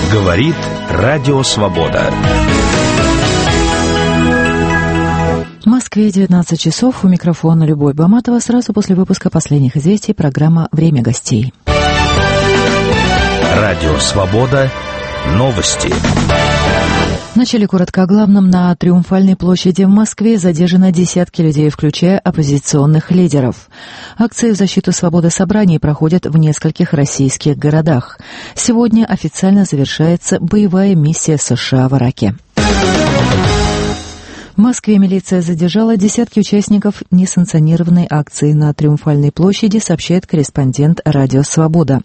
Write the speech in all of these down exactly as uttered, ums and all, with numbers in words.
Говорит Радио Свобода. В Москве девятнадцать часов. У микрофона Любовь Баматова. Сразу после выпуска последних известий программа «Время гостей». Радио Свобода. Новости. Вначале коротко о главном. На Триумфальной площади в Москве задержано десятки людей, включая оппозиционных лидеров. Акции в защиту свободы собраний проходят в нескольких российских городах. Сегодня официально завершается боевая миссия США в Ираке. В Москве милиция задержала десятки участников несанкционированной акции на Триумфальной площади, сообщает корреспондент «Радио Свобода».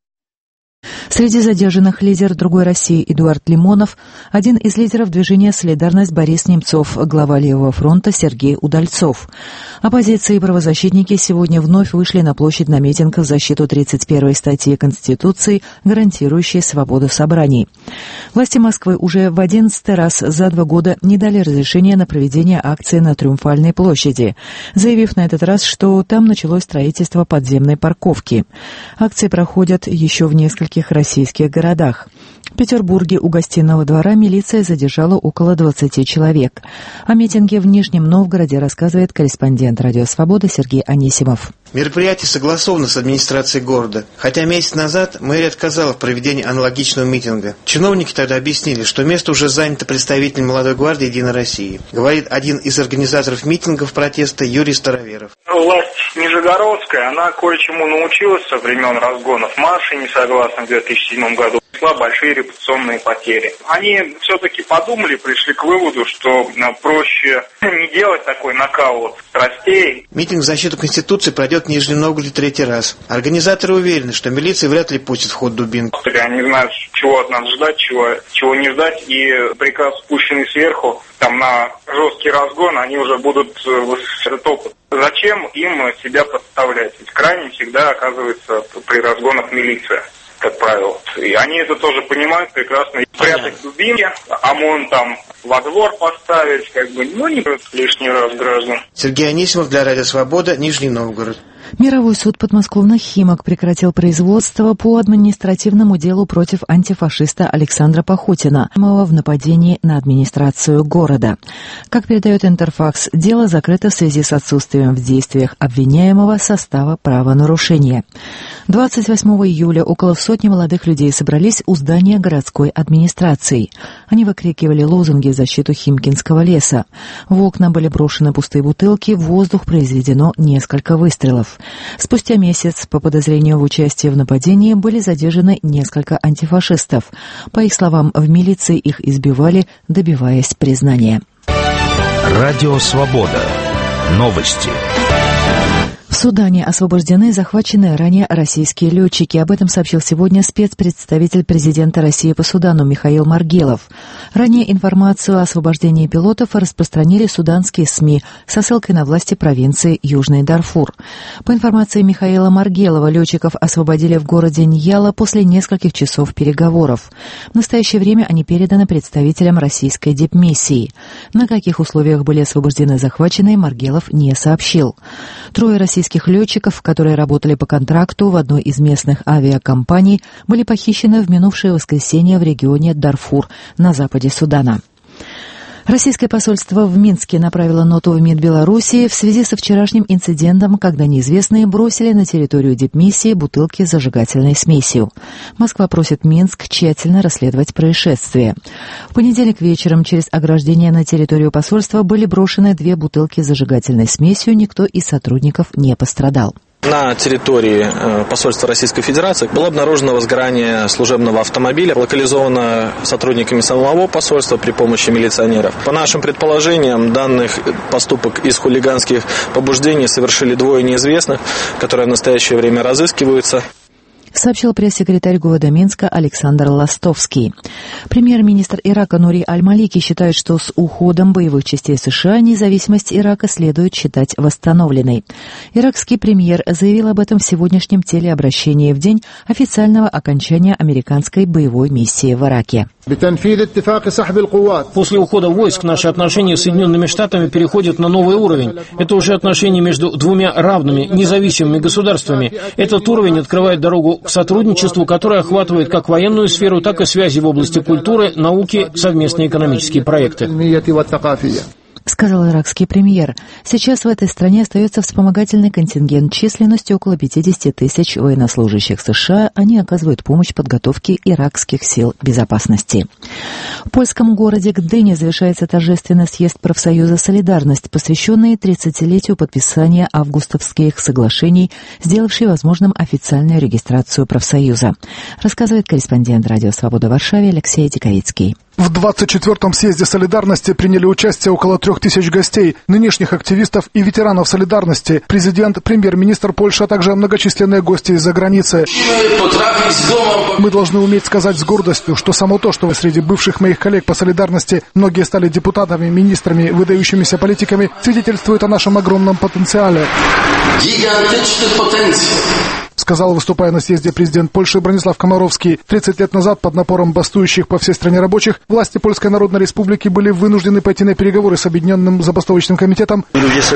Среди задержанных лидер «Другой России» Эдуард Лимонов, один из лидеров движения «Солидарность» Борис Немцов, глава Левого фронта Сергей Удальцов. Оппозиция и правозащитники сегодня вновь вышли на площадь на митинг в защиту тридцать первой статьи Конституции, гарантирующей свободу собраний. Власти Москвы уже в одиннадцатый раз за два года не дали разрешения на проведение акции на Триумфальной площади, заявив на этот раз, что там началось строительство подземной парковки. Акции проходят еще в нескольких российских городах. В Петербурге у Гостиного двора милиция задержала около двадцати человек. О митинге в Нижнем Новгороде рассказывает корреспондент «Радио Свобода» Сергей Анисимов. Мероприятие согласовано с администрацией города, хотя месяц назад мэрия отказала в проведении аналогичного митинга. Чиновники тогда объяснили, что место уже занято представителем молодой гвардии «Единой России», говорит один из организаторов митингов протеста Юрий Староверов. Власть Нижегородская, она кое-чему научилась со времен разгонов маршей несогласных в две тысячи седьмом году. Большие репутационные потери. Они все-таки подумали, пришли к выводу, что проще не делать такой нокаут страстей. Митинг в защиту Конституции пройдет в Нижнем Новгороде третий раз. Организаторы уверены, что милиция вряд ли пустит в ход дубинку. Они знают, чего от нас ждать, чего, чего не ждать, и приказ, спущенный сверху, там на жесткий разгон, они уже будут этот опыт. Зачем им себя подставлять? Ведь крайне всегда оказывается при разгонах милиция, как правило. И они это тоже понимают прекрасно. И прятать дубинки, ОМОН там во двор поставить, как бы, ну, не лишний раз граждан. Сергей Анисимов для Радио Свобода, Нижний Новгород. Мировой суд подмосковных «Химок» прекратил производство по административному делу против антифашиста Александра Пахотина в нападении на администрацию города. Как передает Интерфакс, дело закрыто в связи с отсутствием в действиях обвиняемого состава правонарушения. двадцать восьмого июля около сотни молодых людей собрались у здания городской администрации. Они выкрикивали лозунги в защиту Химкинского леса. В окна были брошены пустые бутылки, в воздух произведено несколько выстрелов. Спустя месяц по подозрению в участии в нападении были задержаны несколько антифашистов. По их словам, в милиции их избивали, добиваясь признания. Радио Свобода. Новости. В Судане освобождены захваченные ранее российские летчики. Об этом сообщил сегодня спецпредставитель президента России по Судану Михаил Маргелов. Ранее информацию о освобождении пилотов распространили суданские СМИ со ссылкой на власти провинции Южный Дарфур. По информации Михаила Маргелова, летчиков освободили в городе Ньяла после нескольких часов переговоров. В настоящее время они переданы представителям российской дипмиссии. На каких условиях были освобождены захваченные, Маргелов не сообщил. Трое российских летчиков, которые работали по контракту в одной из местных авиакомпаний, были похищены в минувшее воскресенье в регионе Дарфур на западе Судана. Российское посольство в Минске направило ноту в МИД Белоруссии в связи со вчерашним инцидентом, когда неизвестные бросили на территорию дипмиссии бутылки с зажигательной смесью. Москва просит Минск тщательно расследовать происшествие. В понедельник вечером через ограждение на территорию посольства были брошены две бутылки с зажигательной смесью, никто из сотрудников не пострадал. На территории посольства Российской Федерации было обнаружено возгорание служебного автомобиля, локализовано сотрудниками самого посольства при помощи милиционеров. По нашим предположениям, данный поступок из хулиганских побуждений совершили двое неизвестных, которые в настоящее время разыскиваются. Сообщил пресс-секретарь города Минска Александр Ластовский. Премьер-министр Ирака Нури Аль-Малики считает, что с уходом боевых частей США независимость Ирака следует считать восстановленной. Иракский премьер заявил об этом в сегодняшнем телеобращении в день официального окончания американской боевой миссии в Ираке. После ухода войск наши отношения с Соединенными Штатами переходят на новый уровень. Это уже отношения между двумя равными, независимыми государствами. Этот уровень открывает дорогу к сотрудничеству, которое охватывает как военную сферу, так и связи в области культуры, науки, совместные экономические проекты. Сказал иракский премьер. Сейчас в этой стране остается вспомогательный контингент численностью около пятьдесят тысяч военнослужащих США. Они оказывают помощь в подготовке иракских сил безопасности. В польском городе Гдыне завершается торжественный съезд профсоюза «Солидарность», посвященный тридцатилетию подписания августовских соглашений, сделавший возможным официальную регистрацию профсоюза. Рассказывает корреспондент «Радио Свобода» в Варшаве Алексей Диковицкий. В двадцать четвёртом съезде «Солидарности» приняли участие около трех тысяч гостей, нынешних активистов и ветеранов «Солидарности», президент, премьер-министр Польши, а также многочисленные гости из-за границы. Мы должны уметь сказать с гордостью, что само то, что среди бывших моих коллег по «Солидарности» многие стали депутатами, министрами, выдающимися политиками, свидетельствует о нашем огромном потенциале. Гигантичный потенциал. Сказал, выступая на съезде, президент Польши Бронислав Комаровский. тридцать лет назад, под напором бастующих по всей стране рабочих, власти Польской Народной Республики были вынуждены пойти на переговоры с Объединенным забастовочным комитетом.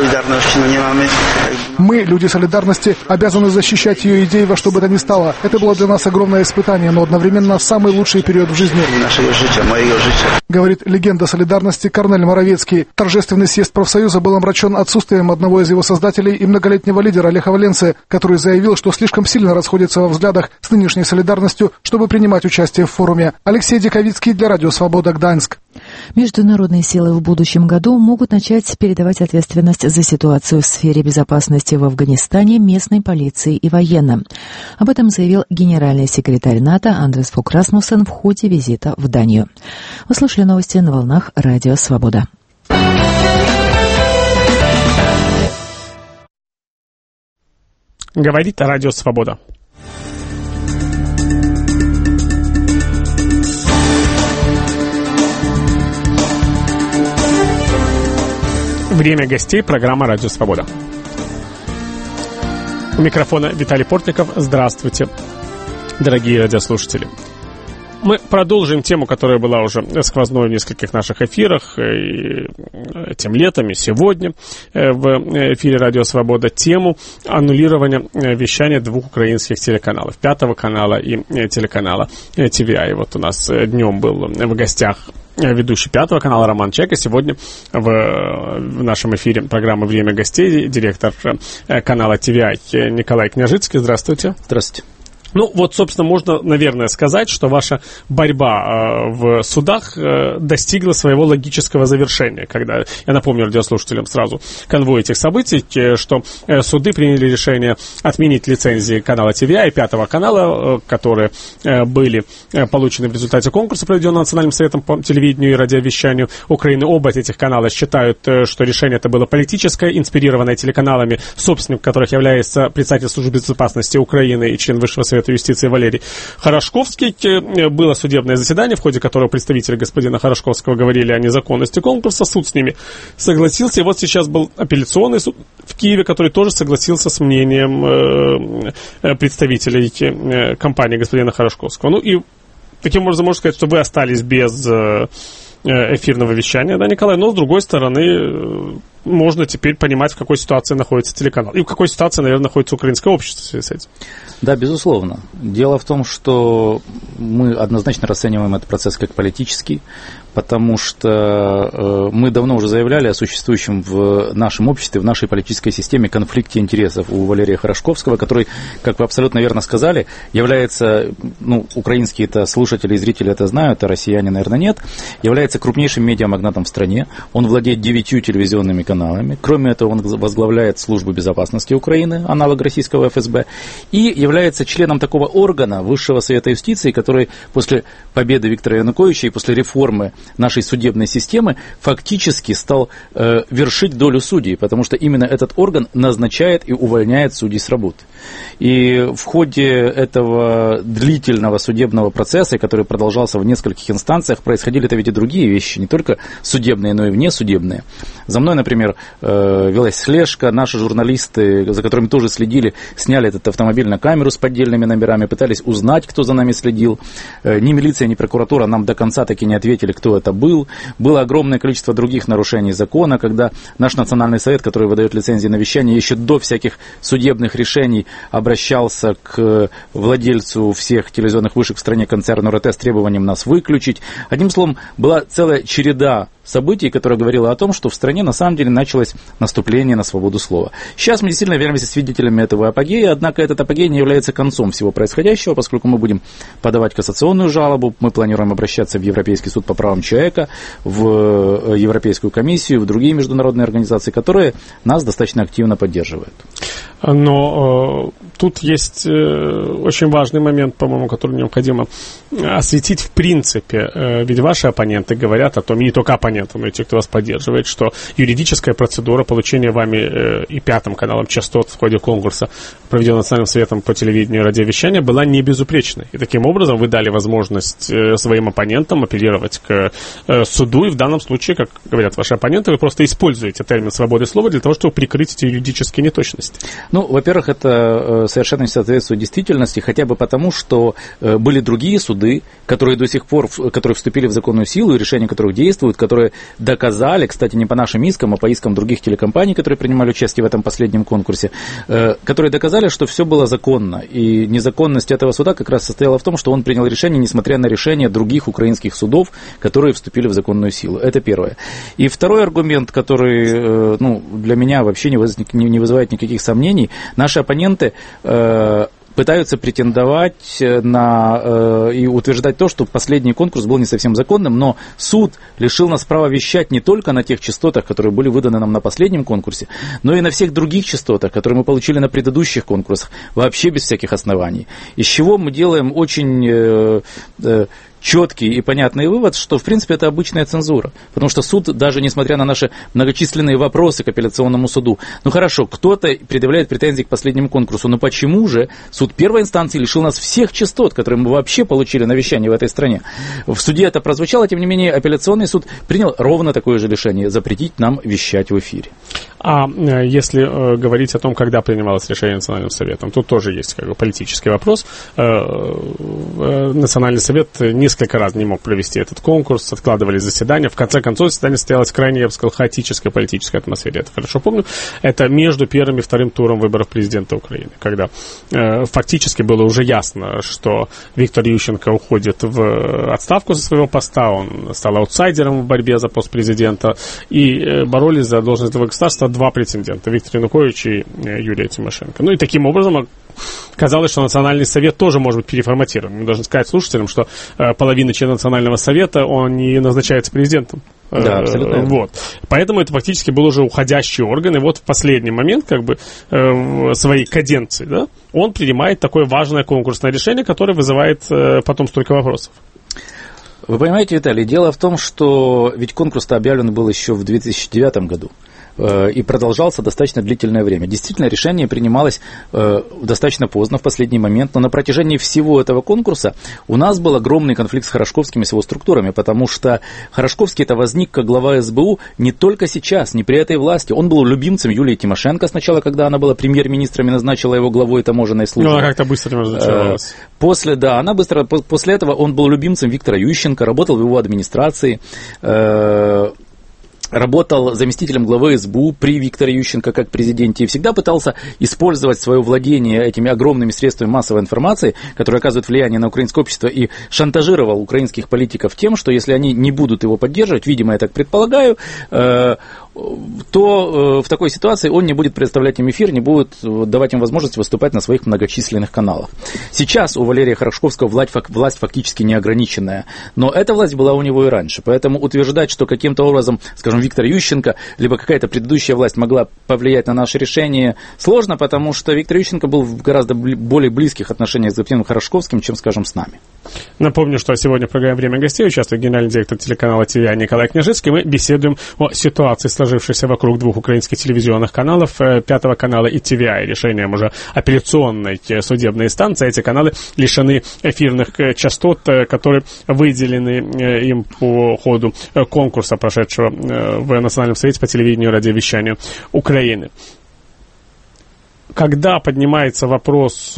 Мы, люди солидарности, обязаны защищать ее идеи во что бы то ни стало. Это было для нас огромное испытание, но одновременно самый лучший период в жизни. Говорит легенда солидарности Корнель Моровецкий. Торжественный съезд профсоюза был омрачен отсутствием одного из его создателей и многолетнего лидера Леха Валенсы, который заявил, что слишком слишком сильно расходятся во взглядах с нынешней солидарностью, чтобы принимать участие в форуме. Алексей Диковицкий для Радио Свобода, Гданьск. Международные силы в будущем году могут начать передавать ответственность за ситуацию в сфере безопасности в Афганистане местной полиции и военным. Об этом заявил генеральный секретарь НАТО Андрес Фог Расмуссен в ходе визита в Данию. Вы слушали новости на волнах Радио Свобода. Говорит Радио Свобода. Время гостей. Программа Радио Свобода. У микрофона Виталий Портников. Здравствуйте, дорогие радиослушатели. Мы продолжим тему, которая была уже сквозной в нескольких наших эфирах и этим летом и сегодня в эфире Радио Свобода, тему аннулирования вещания двух украинских телеканалов, Пятого канала и телеканала Ти Ви Ай. Вот у нас днем был в гостях ведущий Пятого канала Роман Чайка. Сегодня в, в нашем эфире программы «Время гостей» директор канала Ти Ви Ай Николай Княжицкий. Здравствуйте. Здравствуйте. Ну, вот, собственно, можно, наверное, сказать, что ваша борьба э, в судах э, достигла своего логического завершения, когда, я напомню радиослушателям сразу, конвой этих событий, э, что э, суды приняли решение отменить лицензии канала Ти Ви Ай и Пятого канала, э, которые э, были э, получены в результате конкурса, проведенного Национальным советом по телевидению и радиовещанию Украины. Оба этих канала считают, э, что решение это было политическое, инспирированное телеканалами, собственником которых является председатель службы безопасности Украины и член Высшего совета юстиции Валерий Хорошковский. Было судебное заседание, в ходе которого представители господина Хорошковского говорили о незаконности конкурса. Суд с ними согласился. И вот сейчас был апелляционный суд в Киеве, который тоже согласился с мнением представителей компании господина Хорошковского. Ну и таким образом можно сказать, что вы остались без эфирного вещания, да, Николай? Но, с другой стороны, можно теперь понимать, в какой ситуации находится телеканал. И в какой ситуации, наверное, находится украинское общество в связи с этим. Да, безусловно. Дело в том, что мы однозначно расцениваем этот процесс как политический, потому что э, мы давно уже заявляли о существующем в нашем обществе, в нашей политической системе конфликте интересов у Валерия Хорошковского, который, как вы абсолютно верно сказали, является, ну, украинские-то слушатели и зрители это знают, а россияне, наверное, нет, является крупнейшим медиамагнатом в стране. Он владеет девятью телевизионными каналами. Кроме этого, он возглавляет службу безопасности Украины, аналог российского Эф Эс Бэ, и является членом такого органа Высшего совета юстиции, который после победы Виктора Януковича и после реформы нашей судебной системы фактически стал э, вершить долю судей, потому что именно этот орган назначает и увольняет судей с работы. И в ходе этого длительного судебного процесса, который продолжался в нескольких инстанциях, происходили-то ведь и другие вещи, не только судебные, но и внесудебные. За мной, например, э, велась слежка, наши журналисты, за которыми тоже следили, сняли этот автомобиль на камеру с поддельными номерами, пытались узнать, кто за нами следил. Э, ни милиция, ни прокуратура нам до конца таки не ответили, кто это был. Было огромное количество других нарушений закона, когда наш Национальный совет, который выдает лицензии на вещание, еще до всяких судебных решений обращался к владельцу всех телевизионных вышек в стране, концерну эр тэ, с требованием нас выключить. Одним словом, была целая череда событий, которая говорила о том, что в стране на самом деле началось наступление на свободу слова. Сейчас мы действительно являемся свидетелями этого апогея, однако этот апогей не является концом всего происходящего, поскольку мы будем подавать кассационную жалобу, мы планируем обращаться в Европейский суд по правам человека, в Европейскую комиссию, в другие международные организации, которые нас достаточно активно поддерживают. Но э, тут есть э, очень важный момент, по-моему, который необходимо осветить в принципе. Э, ведь ваши оппоненты говорят о том, и не только оппоненты, но и те, кто вас поддерживает, что юридическая процедура получения вами э, и Пятым каналом частот в ходе конкурса, проведенного Национальным советом по телевидению и радиовещанию, была не безупречной. И таким образом вы дали возможность э, своим оппонентам апеллировать к э, суду, и в данном случае, как говорят ваши оппоненты, вы просто используете термин свободы слова для того, чтобы прикрыть эти юридические неточности. Ну, во-первых, это совершенно не соответствует действительности, хотя бы потому, что были другие суды, которые до сих пор, которые вступили в законную силу, и решения которых действуют, которые доказали, кстати, не по нашим искам, а по искам других телекомпаний, которые принимали участие в этом последнем конкурсе, которые доказали, что все было законно. И незаконность этого суда как раз состояла в том, что он принял решение, несмотря на решения других украинских судов, которые вступили в законную силу. Это первое. И второй аргумент, который, ну, для меня вообще не вызывает никаких сомнений. Наши оппоненты э, пытаются претендовать на, э, и утверждать то, что последний конкурс был не совсем законным, но суд лишил нас права вещать не только на тех частотах, которые были выданы нам на последнем конкурсе, но и на всех других частотах, которые мы получили на предыдущих конкурсах, вообще без всяких оснований. Из чего мы делаем очень... Э, э, четкий и понятный вывод, что, в принципе, это обычная цензура. Потому что суд, даже несмотря на наши многочисленные вопросы к апелляционному суду, ну хорошо, кто-то предъявляет претензии к последнему конкурсу, но почему же суд первой инстанции лишил нас всех частот, которые мы вообще получили на вещание в этой стране? В суде это прозвучало, тем не менее, апелляционный суд принял ровно такое же решение – запретить нам вещать в эфире. А если э, говорить о том, когда принималось решение Национальным советом, тут тоже есть как бы политический вопрос. Э, э, Национальный совет несколько раз не мог провести этот конкурс, откладывали заседания. В конце концов, заседание состоялось в крайне, я бы сказал, хаотической политической атмосфере. Это хорошо помню. Это между первым и вторым туром выборов президента Украины, когда э, фактически было уже ясно, что Виктор Ющенко уходит в отставку со своего поста, он стал аутсайдером в борьбе за пост президента, и э, боролись за должность главы государства два претендента, Виктор Янукович и Юлия Тимошенко. Ну и таким образом казалось, что Национальный совет тоже может быть переформатирован. Мы должны сказать слушателям, что э, половина членов Национального совета, он не назначается президентом. Да, абсолютно. Вот. Поэтому это фактически был уже уходящий орган, и вот в последний момент, как бы, э, своей каденции, да, он принимает такое важное конкурсное решение, которое вызывает э, потом столько вопросов. Вы понимаете, Виталий, дело в том, что ведь конкурс-то объявлен был еще в две тысячи девятом году. И продолжался достаточно длительное время. Действительно, решение принималось э, достаточно поздно, в последний момент, но на протяжении всего этого конкурса у нас был огромный конфликт с Хорошковским и с его структурами, потому что Хорошковский это возник как глава эс бэ у не только сейчас, не при этой власти. Он был любимцем Юлии Тимошенко сначала, когда она была премьер-министром и назначила его главой таможенной службы. Ну, она как-то быстро назначалась. После, да, она быстро, после этого он был любимцем Виктора Ющенко, работал в его администрации, э, работал заместителем главы эс бэ у при Викторе Ющенко как президенте и всегда пытался использовать свое владение этими огромными средствами массовой информации, которые оказывают влияние на украинское общество, и шантажировал украинских политиков тем, что если они не будут его поддерживать, видимо, я так предполагаю, э, то в такой ситуации он не будет представлять им эфир, не будет давать им возможность выступать на своих многочисленных каналах. Сейчас у Валерия Хорошковского власть, власть фактически неограниченная, но эта власть была у него и раньше. Поэтому утверждать, что каким-то образом, скажем, Виктор Ющенко, либо какая-то предыдущая власть могла повлиять на наше решение, сложно, потому что Виктор Ющенко был в гораздо более близких отношениях с господином Хорошковским, чем, скажем, с нами. Напомню, что сегодня в программе «Время гостей» участвует генеральный директор телеканала ТВИ Николай Княжицкий. Мы беседуем о ситуации, сложившейся вокруг двух украинских телевизионных каналов, Пятого канала и ТВИ. Решением уже апелляционной судебной инстанции эти каналы лишены эфирных частот, которые выделены им по ходу конкурса, прошедшего в Национальном совете по телевидению и радиовещанию Украины. Когда поднимается вопрос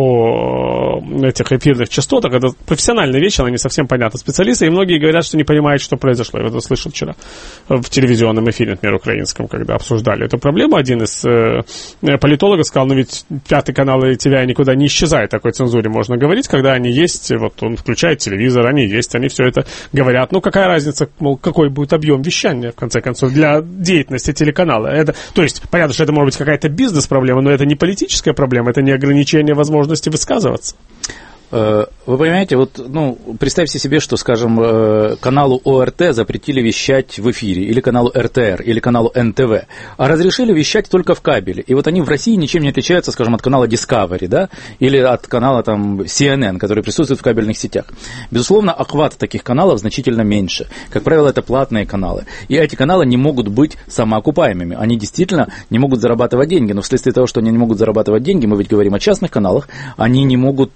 о этих эфирных частотах, это профессиональная вещь, она не совсем понятна специалистам, и многие говорят, что не понимают, что произошло. Я это слышал вчера в телевизионном эфире, например, украинском, когда обсуждали эту проблему. Один из э, политологов сказал, ну ведь Пятый канал и ТВИ никуда не исчезает, такой цензуре можно говорить, когда они есть, вот он включает телевизор, они есть, они все это говорят. Ну какая разница, мол, какой будет объем вещания, в конце концов, для деятельности телеканала. Это, то есть, понятно, что это может быть какая-то бизнес-проблема, но это не политическая проблема, это не ограничение возможности высказываться. Вы понимаете, вот, ну, представьте себе, что, скажем, каналу ОРТ запретили вещать в эфире, или каналу РТР, или каналу эн тэ вэ, а разрешили вещать только в кабеле. И вот они в России ничем не отличаются, скажем, от канала Discovery, да, или от канала там си эн эн, который присутствует в кабельных сетях. Безусловно, охват таких каналов значительно меньше. Как правило, это платные каналы. И эти каналы не могут быть самоокупаемыми. Они действительно не могут зарабатывать деньги. Но вследствие того, что они не могут зарабатывать деньги, мы ведь говорим о частных каналах, они не могут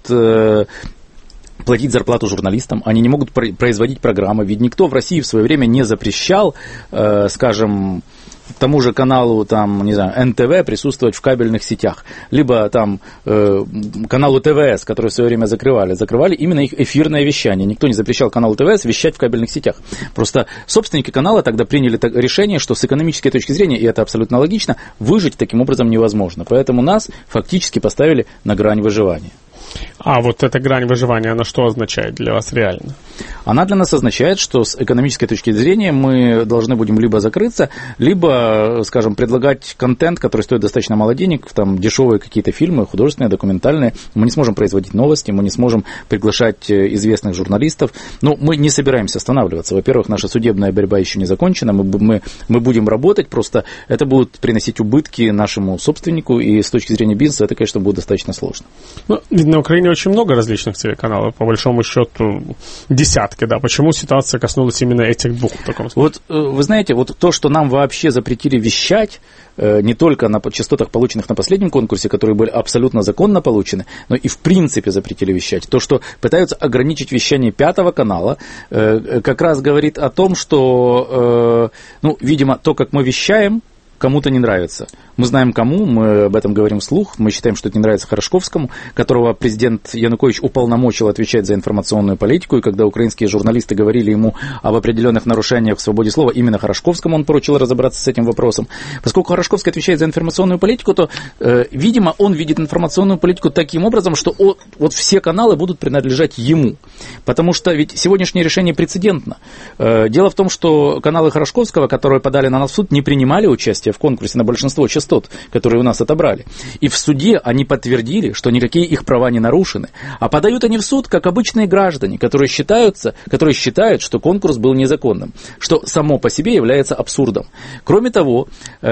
платить зарплату журналистам, они не могут производить программы, ведь никто в России в свое время не запрещал, э, скажем, тому же каналу, там, не знаю, эн тэ вэ присутствовать в кабельных сетях, либо там э, каналу тэ вэ эс, который в свое время закрывали, закрывали именно их эфирное вещание. Никто не запрещал каналу тэ вэ эс вещать в кабельных сетях. Просто собственники канала тогда приняли решение, что с экономической точки зрения, и это абсолютно логично, выжить таким образом невозможно. Поэтому нас фактически поставили на грань выживания. А вот эта грань выживания, она что означает для вас реально? Она для нас означает, что с экономической точки зрения мы должны будем либо закрыться, либо, скажем, предлагать контент, который стоит достаточно мало денег, там дешевые какие-то фильмы, художественные, документальные. Мы не сможем производить новости, мы не сможем приглашать известных журналистов. Но мы не собираемся останавливаться. Во-первых, наша судебная борьба еще не закончена, мы, мы, мы будем работать, просто это будет приносить убытки нашему собственнику, и с точки зрения бизнеса это, конечно, будет достаточно сложно. Ну, на Украине очень много различных телеканалов, по большому счету десятки, да. Почему ситуация коснулась именно этих двух в таком случае? Вот вы знаете, вот то, что нам вообще запретили вещать, не только на частотах, полученных на последнем конкурсе, которые были абсолютно законно получены, но и в принципе запретили вещать. То, что пытаются ограничить вещание Пятого канала, как раз говорит о том, что, ну, видимо, то, как мы вещаем, кому-то не нравится. Мы знаем кому, мы об этом говорим вслух, мы считаем, что это не нравится Хорошковскому, которого президент Янукович уполномочил отвечать за информационную политику, и когда украинские журналисты говорили ему об определенных нарушениях в свободе слова, именно Хорошковскому он поручил разобраться с этим вопросом. Поскольку Хорошковский отвечает за информационную политику, то, э, видимо, он видит информационную политику таким образом, что о, вот все каналы будут принадлежать ему. Потому что ведь сегодняшнее решение прецедентно. Э, дело в том, что каналы Хорошковского, которые подали на нас в суд, не принимали участие в конкурсе на большинство частот, которые у нас отобрали. И в суде они подтвердили, что никакие их права не нарушены. А подают они в суд, как обычные граждане, которые, считаются, которые считают, что конкурс был незаконным, что само по себе является абсурдом. Кроме того,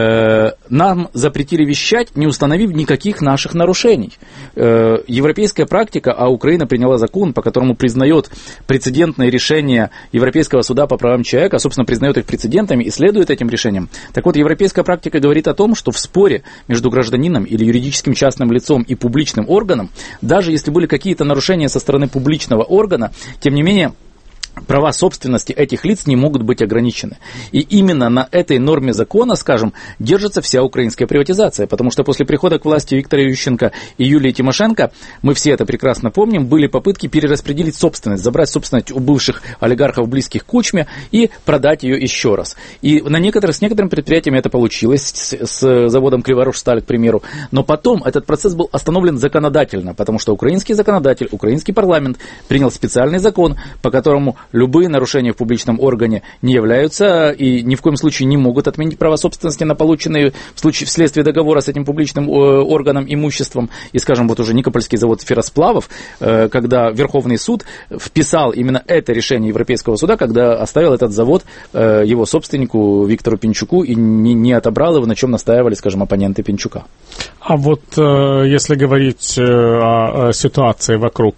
э, нам запретили вещать, не установив никаких наших нарушений. Э, европейская практика, а Украина приняла закон, по которому признает прецедентные решения Европейского суда по правам человека, а, собственно, признает их прецедентами и следует этим решениям. Так вот, европейская практика говорит о том, что в споре между гражданином или юридическим частным лицом и публичным органом, даже если были какие-то нарушения со стороны публичного органа, тем не менее, права собственности этих лиц не могут быть ограничены. И именно на этой норме закона, скажем, держится вся украинская приватизация, потому что после прихода к власти Виктора Ющенко и Юлии Тимошенко, мы все это прекрасно помним, были попытки перераспределить собственность, забрать собственность у бывших олигархов, близких к Кучме, и продать ее еще раз. И на некоторых, с некоторыми предприятиями это получилось, с, с заводом Криворожсталь, к примеру, но потом этот процесс был остановлен законодательно, потому что украинский законодатель, украинский парламент принял специальный закон, по которому любые нарушения в публичном органе не являются и ни в коем случае не могут отменить права собственности на полученные в случае вследствие договора с этим публичным органом имуществом. И, скажем, вот уже Никопольский завод ферросплавов, когда Верховный суд вписал именно это решение Европейского суда, когда оставил этот завод его собственнику Виктору Пинчуку и не, не отобрал его, на чем настаивали, скажем, оппоненты Пинчука. А вот если говорить о ситуации вокруг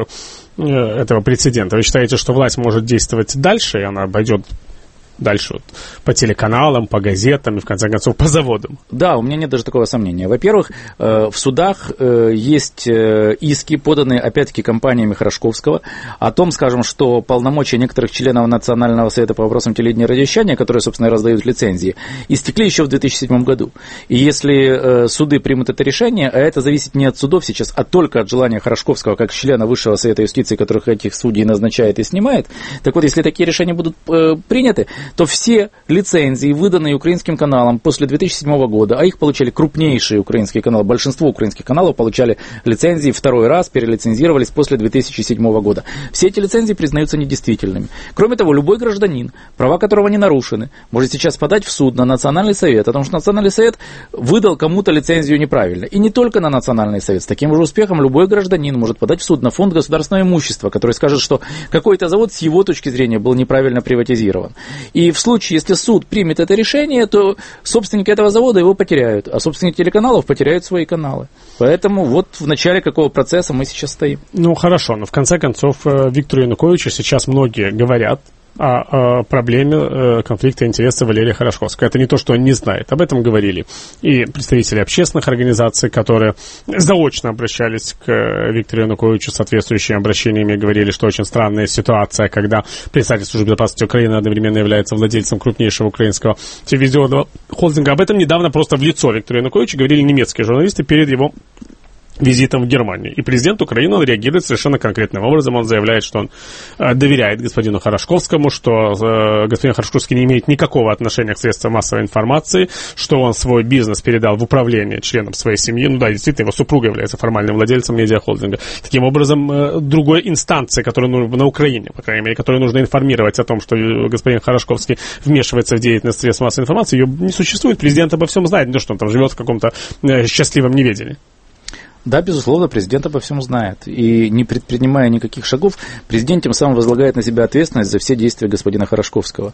этого прецедента, вы считаете, что власть может действовать дальше, и она обойдет дальше вот, по телеканалам, по газетам и, в конце концов, по заводам? Да, у меня нет даже такого сомнения. Во-первых, в судах есть иски, поданные, опять-таки, компаниями Хорошковского, о том, скажем, что полномочия некоторых членов Национального совета по вопросам телевидения и радиовещания, которые, собственно, раздают лицензии, истекли еще в две тысячи седьмом году. И если суды примут это решение, а это зависит не от судов сейчас, а только от желания Хорошковского, как члена Высшего совета юстиции, которых этих судей назначает и снимает, так вот, если такие решения будут приняты, то все лицензии, выданные украинским каналам после две тысячи седьмого года, а их получали крупнейшие украинские каналы, большинство украинских каналов получали лицензии второй раз, перелицензировались после две тысячи седьмого года. Все эти лицензии признаются недействительными. Кроме того, любой гражданин, права которого не нарушены, может сейчас подать в суд на Национальный совет, потому что Национальный совет выдал кому-то лицензию неправильно. И не только на Национальный совет. С таким же успехом любой гражданин может подать в суд на фонд государственного имущества, который скажет, что какой-то завод с его точки зрения был неправильно приватизирован. И в случае, если суд примет это решение, то собственники этого завода его потеряют, а собственники телеканалов потеряют свои каналы. Поэтому вот в начале какого процесса мы сейчас стоим. Ну, хорошо, но в конце концов Виктору Януковичу сейчас многие говорят о, о проблеме конфликта интересов Валерия Хорошковского. Это не то, что он не знает. Об этом говорили и представители общественных организаций, которые заочно обращались к Виктору Януковичу с соответствующими обращениями и говорили, что очень странная ситуация, когда представитель службы безопасности Украины одновременно является владельцем крупнейшего украинского телевизионного холдинга. Об этом недавно просто в лицо Виктора Януковича говорили немецкие журналисты перед его визитом в Германию. И президент Украины реагирует совершенно конкретным образом. Он заявляет, что он э, доверяет господину Хорошковскому, что э, господин Хорошковский не имеет никакого отношения к средствам массовой информации, что он свой бизнес передал в управление членам своей семьи. Ну да, действительно, его супруга является формальным владельцем медиахолдинга. Таким образом, э, другой инстанции, которая нужна на Украине, по крайней мере, которой нужно информировать о том, что господин Хорошковский вмешивается в деятельность средств массовой информации, ее не существует. Президент обо всем знает, не то, что он там живет в каком-то э, счастливом неведении. Да, безусловно, президент обо всем знает. И не предпринимая никаких шагов, президент тем самым возлагает на себя ответственность за все действия господина Хорошковского.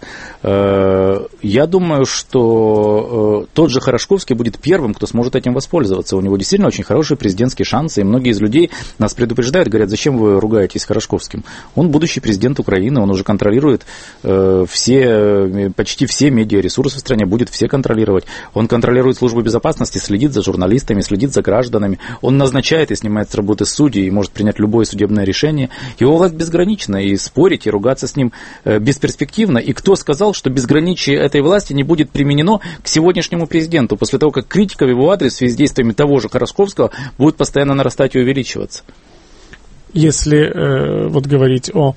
Я думаю, что тот же Хорошковский будет первым, кто сможет этим воспользоваться. У него действительно очень хорошие президентские шансы, и многие из людей нас предупреждают, говорят, зачем вы ругаетесь с Хорошковским? Он будущий президент Украины, он уже контролирует все, почти все медиаресурсы в стране, будет все контролировать. Он контролирует службу безопасности, следит за журналистами, следит за гражданами. Он назначает и снимает с работы судей и может принять любое судебное решение. Его власть безгранична, и спорить, и ругаться с ним бесперспективно. И кто сказал, что безграничие этой власти не будет применено к сегодняшнему президенту, после того, как критика в его адрес в связи с действиями того же Хорошковского будет постоянно нарастать и увеличиваться? Если э, вот говорить о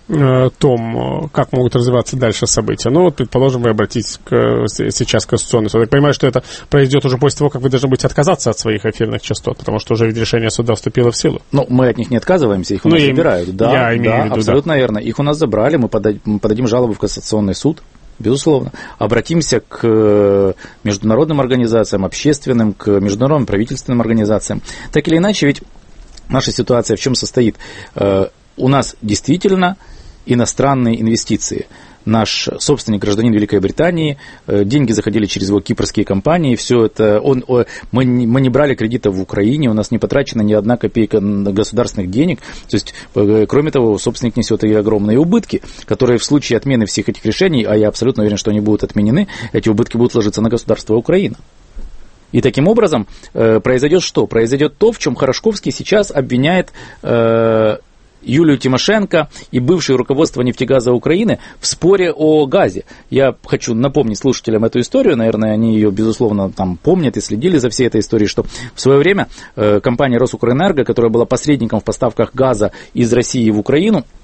том, как могут развиваться дальше события. Ну, вот, предположим, вы обратитесь к, сейчас к Конституционному суду. Я понимаю, что это произойдет уже после того, как вы должны будете отказаться от своих эфирных частот, потому что уже решение суда вступило в силу. Ну, мы от них не отказываемся, их у ну, нас забирают. Да, я имею да, в виду, абсолютно да. верно. Их у нас забрали, мы подадим, мы подадим жалобу в Кассационный суд. Безусловно. Обратимся к международным организациям, общественным, к международным правительственным организациям. Так или иначе, ведь наша ситуация в чем состоит? У нас действительно иностранные инвестиции. Наш собственник, гражданин Великой Британии, деньги заходили через его кипрские компании, все это, он, мы, мы не брали кредитов в Украине, у нас не потрачена ни одна копейка государственных денег, то есть, кроме того, собственник несет и огромные убытки, которые в случае отмены всех этих решений, а я абсолютно уверен, что они будут отменены, эти убытки будут ложиться на государство Украина. И таким образом произойдет что? Произойдет то, в чем Хорошковский сейчас обвиняет Юлию Тимошенко и бывшее руководство нефтегаза Украины в споре о газе. Я хочу напомнить слушателям эту историю, наверное, они ее, безусловно, там помнят и следили за всей этой историей, что в свое время э, компания Росукрэнерго, которая была посредником в поставках газа из России в Украину,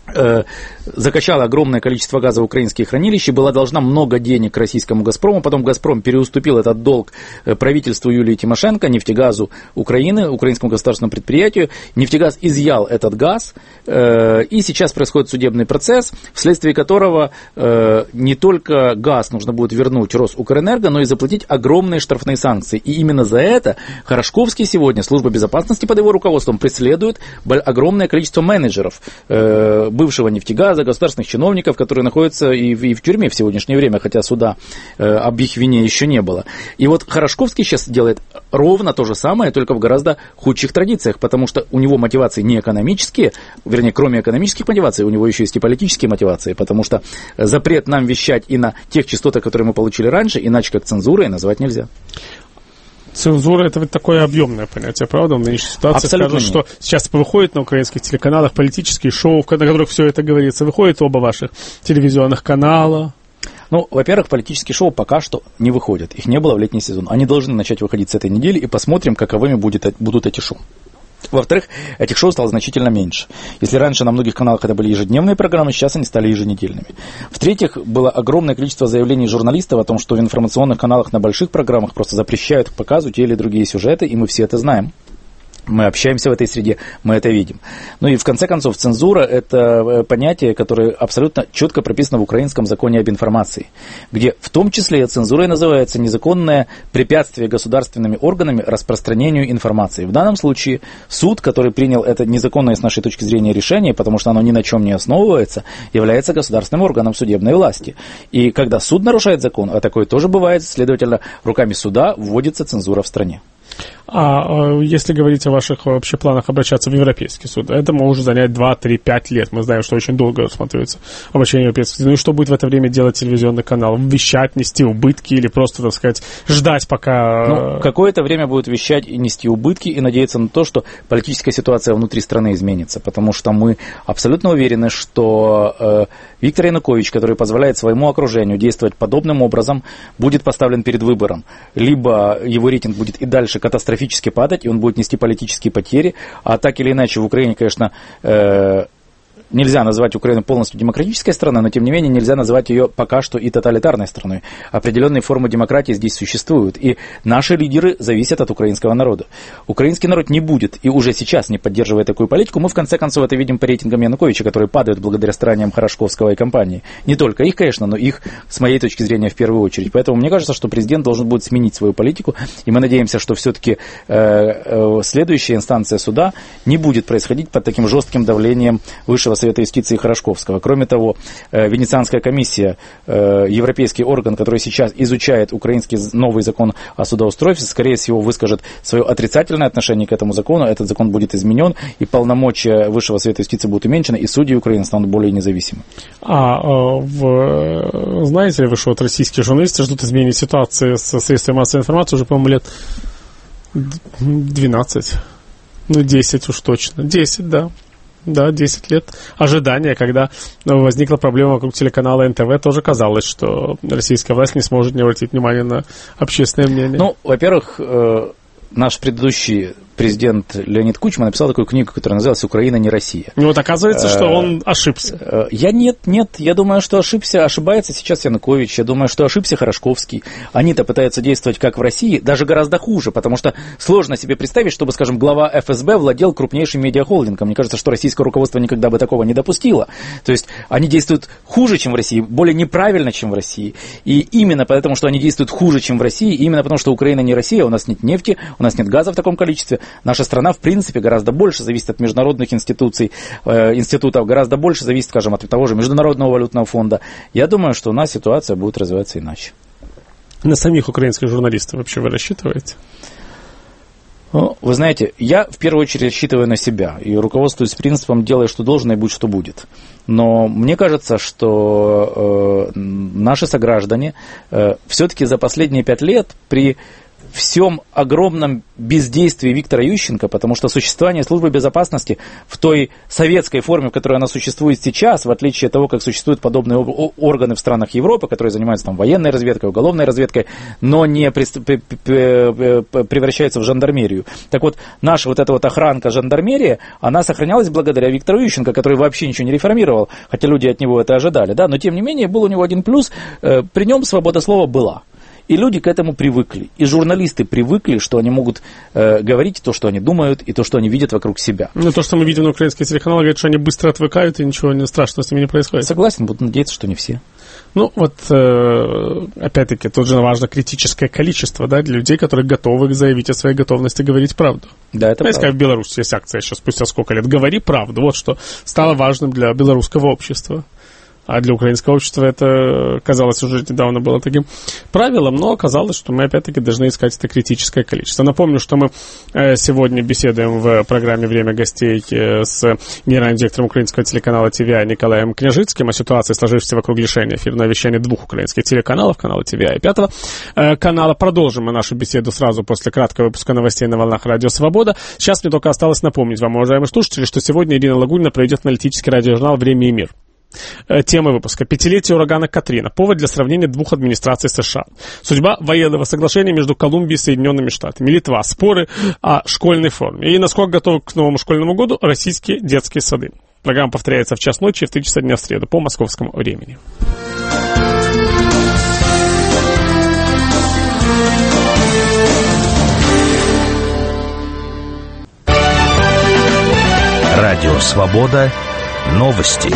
закачала огромное количество газа в украинские хранилища, была должна много денег российскому «Газпрому», потом «Газпром» переуступил этот долг правительству Юлии Тимошенко, «Нефтегазу» Украины, украинскому государственному предприятию. «Нефтегаз» изъял этот газ, и сейчас происходит судебный процесс, вследствие которого не только газ нужно будет вернуть Росукрэнерго, но и заплатить огромные штрафные санкции. И именно за это Хорошковский сегодня, служба безопасности под его руководством, преследует огромное количество менеджеров бывшего «Нефтегаза», государственных чиновников, которые находятся и в, и в тюрьме в сегодняшнее время, хотя суда э, об их вине еще не было. И вот Хорошковский сейчас делает ровно то же самое, только в гораздо худших традициях, потому что у него мотивации не экономические, вернее, кроме экономических мотиваций, у него еще есть и политические мотивации, потому что запрет нам вещать и на тех частотах, которые мы получили раньше, иначе как цензурой назвать нельзя. Цензура — это ведь такое объемное понятие, правда? В нынешней ситуации скажут, что сейчас выходит на украинских телеканалах политические шоу, на которых все это говорится. Выходит оба ваших телевизионных канала. Ну, во-первых, политические шоу пока что не выходят. Их не было в летний сезон. Они должны начать выходить с этой недели, и посмотрим, каковыми будет, будут эти шоу. Во-вторых, этих шоу стало значительно меньше. Если раньше на многих каналах это были ежедневные программы, сейчас они стали еженедельными. В-третьих, было огромное количество заявлений журналистов о том, что в информационных каналах на больших программах просто запрещают к показу те или другие сюжеты, и мы все это знаем. Мы общаемся в этой среде, мы это видим. Ну и в конце концов, цензура – это понятие, которое абсолютно четко прописано в украинском законе об информации, где в том числе цензурой называется незаконное препятствие государственными органами распространению информации. В данном случае суд, который принял это незаконное с нашей точки зрения решение, потому что оно ни на чем не основывается, является государственным органом судебной власти. И когда суд нарушает закон, а такое тоже бывает, следовательно, руками суда вводится цензура в стране. А если говорить о ваших вообще планах обращаться в Европейский суд, это может занять два, три, пять лет. Мы знаем, что очень долго рассматривается обращение в Европейский суд. Ну и что будет в это время делать телевизионный канал? Вещать, нести убытки или просто, так сказать, ждать, пока... Ну, какое-то время будет вещать и нести убытки, и надеяться на то, что политическая ситуация внутри страны изменится. Потому что мы абсолютно уверены, что э, Виктор Янукович, который позволяет своему окружению действовать подобным образом, будет поставлен перед выбором. Либо его рейтинг будет и дальше катастрофически падать, и он будет нести политические потери, а так или иначе в Украине, конечно, э, нельзя назвать Украину полностью демократической страной, но тем не менее нельзя назвать ее пока что и тоталитарной страной. Определенные формы демократии здесь существуют, и наши лидеры зависят от украинского народа. Украинский народ не будет, и уже сейчас не поддерживая такую политику, мы в конце концов это видим по рейтингам Януковича, которые падают благодаря стараниям Хорошковского и компании. Не только их, конечно, но их, с моей точки зрения, в первую очередь. Поэтому мне кажется, что президент должен будет сменить свою политику, и мы надеемся, что все-таки э, э, следующая инстанция суда не будет происходить под таким жестким давлением высшего Совета юстиции Хорошковского. Кроме того, Венецианская комиссия, европейский орган, который сейчас изучает украинский новый закон о судоустройстве, скорее всего, выскажет свое отрицательное отношение к этому закону. Этот закон будет изменен, и полномочия Высшего Совета юстиции будут уменьшены, и судьи Украины станут более независимы. А в, знаете ли вы, что вот российские журналисты ждут изменения ситуации со средствами массовой информации уже, по-моему, лет двенадцать, ну, десять уж точно, десять, да. Да, десять лет ожидания, когда возникла проблема вокруг телеканала эн тэ вэ, тоже казалось, что российская власть не сможет не обратить внимания на общественное мнение. Ну, во-первых, наш предыдущий президент Леонид Кучма написал такую книгу, которая называлась «Украина не Россия». Ну вот оказывается, что он ошибся. Я нет, нет, я думаю, что ошибся, ошибается сейчас Янукович, я думаю, что ошибся Хорошковский. Они-то пытаются действовать как в России, даже гораздо хуже, потому что сложно себе представить, чтобы, скажем, глава эф эс бэ владел крупнейшим медиахолдингом. Мне кажется, что российское руководство никогда бы такого не допустило. То есть они действуют хуже, чем в России, более неправильно, чем в России. И именно потому, что они действуют хуже, чем в России, именно потому, что Украина не Россия, у нас нет нефти, у нас нет газа в таком количестве. Наша страна, в принципе, гораздо больше зависит от международных институций, э, институтов, гораздо больше зависит, скажем, от того же Международного валютного фонда. Я думаю, что у нас ситуация будет развиваться иначе. На самих украинских журналистов вообще вы рассчитываете? Ну, вы знаете, я в первую очередь рассчитываю на себя и руководствуюсь принципом «делай, что должно, и будь, что будет». Но мне кажется, что э, наши сограждане э, все-таки за последние пять лет при всем огромном бездействии Виктора Ющенко, потому что существование службы безопасности в той советской форме, в которой она существует сейчас, в отличие от того, как существуют подобные органы в странах Европы, которые занимаются там военной разведкой, уголовной разведкой, но не превращаются в жандармерию. Так вот, наша вот эта вот охранка жандармерия, она сохранялась благодаря Виктору Ющенко, который вообще ничего не реформировал, хотя люди от него это ожидали, да, но тем не менее был у него один плюс, при нем свобода слова была. И люди к этому привыкли. И журналисты привыкли, что они могут э, говорить то, что они думают, и то, что они видят вокруг себя. Ну, то, что мы видим на украинских телеканалах, говорит, что они быстро отвыкают, и ничего не страшного с ними не происходит. Согласен, буду надеяться, что не все. Ну, вот, э, опять-таки, тут же важно критическое количество, да, для людей, которые готовы заявить о своей готовности говорить правду. Да, это правда. В Беларуси есть акция еще спустя сколько лет «Говори правду». Вот что стало важным для белорусского общества. А для украинского общества это, казалось, уже недавно было таким правилом, но оказалось, что мы опять-таки должны искать это критическое количество. Напомню, что мы сегодня беседуем в программе «Время гостей» с генеральным директором украинского телеканала ТВИ Николаем Княжицким о ситуации, сложившейся вокруг лишения эфирного вещания двух украинских телеканалов, канала ТВИ и Пятого канала. Продолжим мы нашу беседу сразу после краткого выпуска новостей на волнах Радио Свобода. Сейчас мне только осталось напомнить вам, уважаемые слушатели, что сегодня Ирина Лагунина проведет аналитический радиожурнал «Время и мир». Тема выпуска. Пятилетие урагана Катрина. Повод для сравнения двух администраций США. Судьба военного соглашения между Колумбией и Соединенными Штатами. Литва. Споры о школьной форме. И насколько готовы к новому школьному году российские детские сады. Программа повторяется в час ночи и в три часа дня в среду по московскому времени. Радио «Свобода». Новости.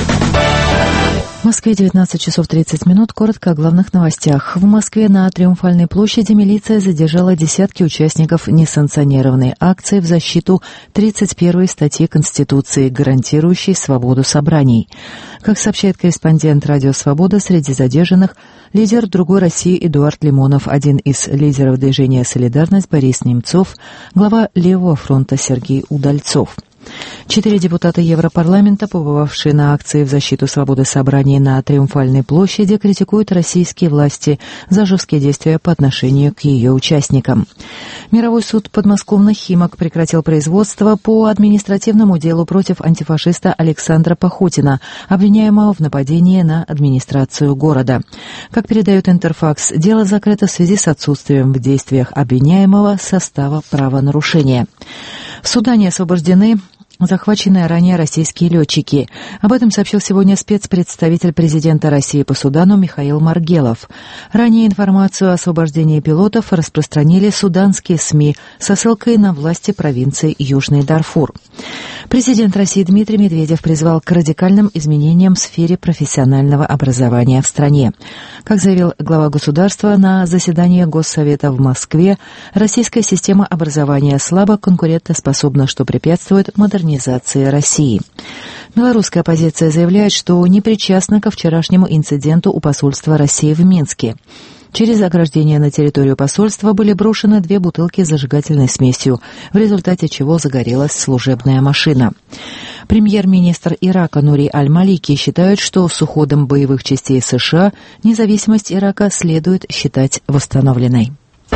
В Москве девятнадцать часов тридцать минут. Коротко о главных новостях. В Москве на Триумфальной площади милиция задержала десятки участников несанкционированной акции в защиту тридцать первой статьи Конституции, гарантирующей свободу собраний. Как сообщает корреспондент «Радио Свобода», среди задержанных лидер «Другой России» Эдуард Лимонов, один из лидеров движения «Солидарность» Борис Немцов, глава Левого фронта Сергей Удальцов. Четыре депутата Европарламента, побывавшие на акции в защиту свободы собраний на Триумфальной площади, критикуют российские власти за жесткие действия по отношению к ее участникам. Мировой суд подмосковных «Химок» прекратил производство по административному делу против антифашиста Александра Пахотина, обвиняемого в нападении на администрацию города. Как передает Интерфакс, дело закрыто в связи с отсутствием в действиях обвиняемого состава правонарушения. В Судане освобождены захваченные ранее российские летчики. Об этом сообщил сегодня спецпредставитель президента России по Судану Михаил Маргелов. Ранее информацию о освобождении пилотов распространили суданские СМИ со ссылкой на власти провинции Южный Дарфур. Президент России Дмитрий Медведев призвал к радикальным изменениям в сфере профессионального образования в стране. Как заявил глава государства на заседании Госсовета в Москве, российская система образования слабо конкурентоспособна, что препятствует модернизации России. Белорусская оппозиция заявляет, что не причастна ко вчерашнему инциденту у посольства России в Минске. Через ограждение на территорию посольства были брошены две бутылки с зажигательной смесью, в результате чего загорелась служебная машина. Премьер-министр Ирака Нури Аль-Малики считает, что с уходом боевых частей США независимость Ирака следует считать восстановленной.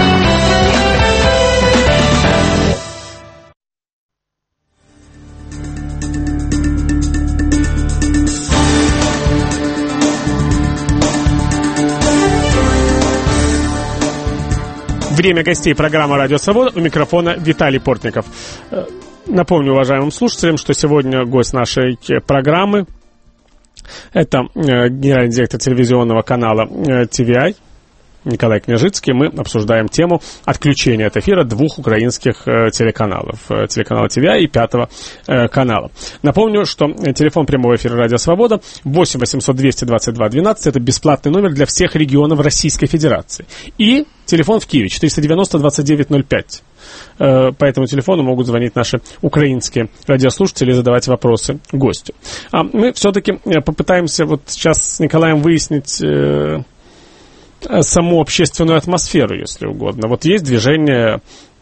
Время гостей программы «Радио Свобода», у микрофона Виталий Портников. Напомню уважаемым слушателям, что сегодня гость нашей программы – это генеральный директор телевизионного канала ТВИ Николай Княжицкий. Мы обсуждаем тему отключения от эфира двух украинских э, телеканалов. Э, телеканала ТВИ и Пятого э, канала. Напомню, что телефон прямого эфира «Радио Свобода» восемь восемьсот двести двадцать два двенадцать. Это бесплатный номер для всех регионов Российской Федерации. И телефон в Киеве четыреста девяносто двадцать девять ноль пять. Э, по этому телефону могут звонить наши украинские радиослушатели и задавать вопросы гостю. А мы все-таки попытаемся вот сейчас с Николаем выяснить... Э, саму общественную атмосферу, если угодно. Вот есть движение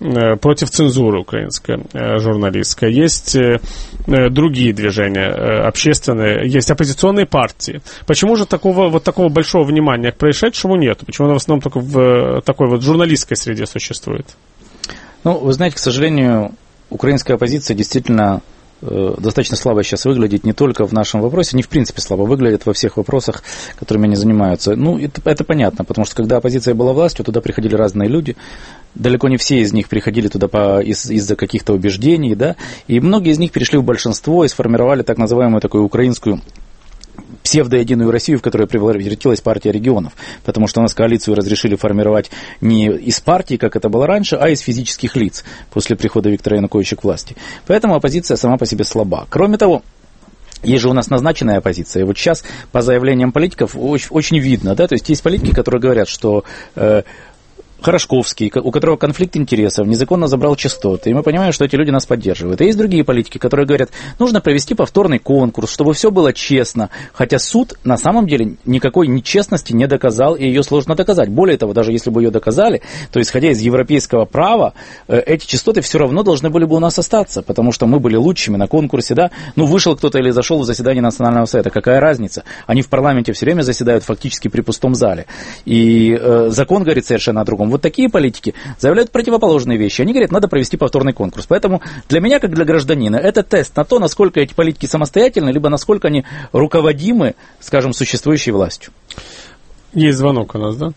против цензуры украинская, журналистская, есть другие движения общественные, есть оппозиционные партии. Почему же такого, вот такого большого внимания к происшедшему нет? Почему оно в основном только в такой вот журналистской среде существует? Ну, вы знаете, к сожалению, украинская оппозиция действительно достаточно слабо сейчас выглядит не только в нашем вопросе, они в принципе слабо выглядят во всех вопросах, которыми они занимаются. Ну, это, это понятно, потому что когда оппозиция была властью, туда приходили разные люди, далеко не все из них приходили туда по, из, из-за каких-то убеждений, да, и многие из них перешли в большинство и сформировали так называемую такую украинскую псевдоединую Россию, в которой превратилась партия регионов, потому что у нас коалицию разрешили формировать не из партий, как это было раньше, а из физических лиц после прихода Виктора Януковича к власти. Поэтому оппозиция сама по себе слаба. Кроме того, есть же у нас назначенная оппозиция. И вот сейчас по заявлениям политиков очень, очень видно, да, то есть есть политики, которые говорят, что э, Хорошковский, у которого конфликт интересов, незаконно забрал частоты, и мы понимаем, что эти люди нас поддерживают. И есть другие политики, которые говорят, нужно провести повторный конкурс, чтобы все было честно, хотя суд на самом деле никакой нечестности не доказал, и ее сложно доказать. Более того, даже если бы ее доказали, то исходя из европейского права, эти частоты все равно должны были бы у нас остаться, потому что мы были лучшими на конкурсе, да, ну вышел кто-то или зашел в заседание Национального совета, какая разница? Они в парламенте все время заседают фактически при пустом зале, и э, закон говорит совершенно о другом. Вот такие политики заявляют противоположные вещи. Они говорят, надо провести повторный конкурс. Поэтому для меня, как для гражданина, это тест на то, насколько эти политики самостоятельны, либо насколько они руководимы, скажем, существующей властью. Есть звонок у нас, да?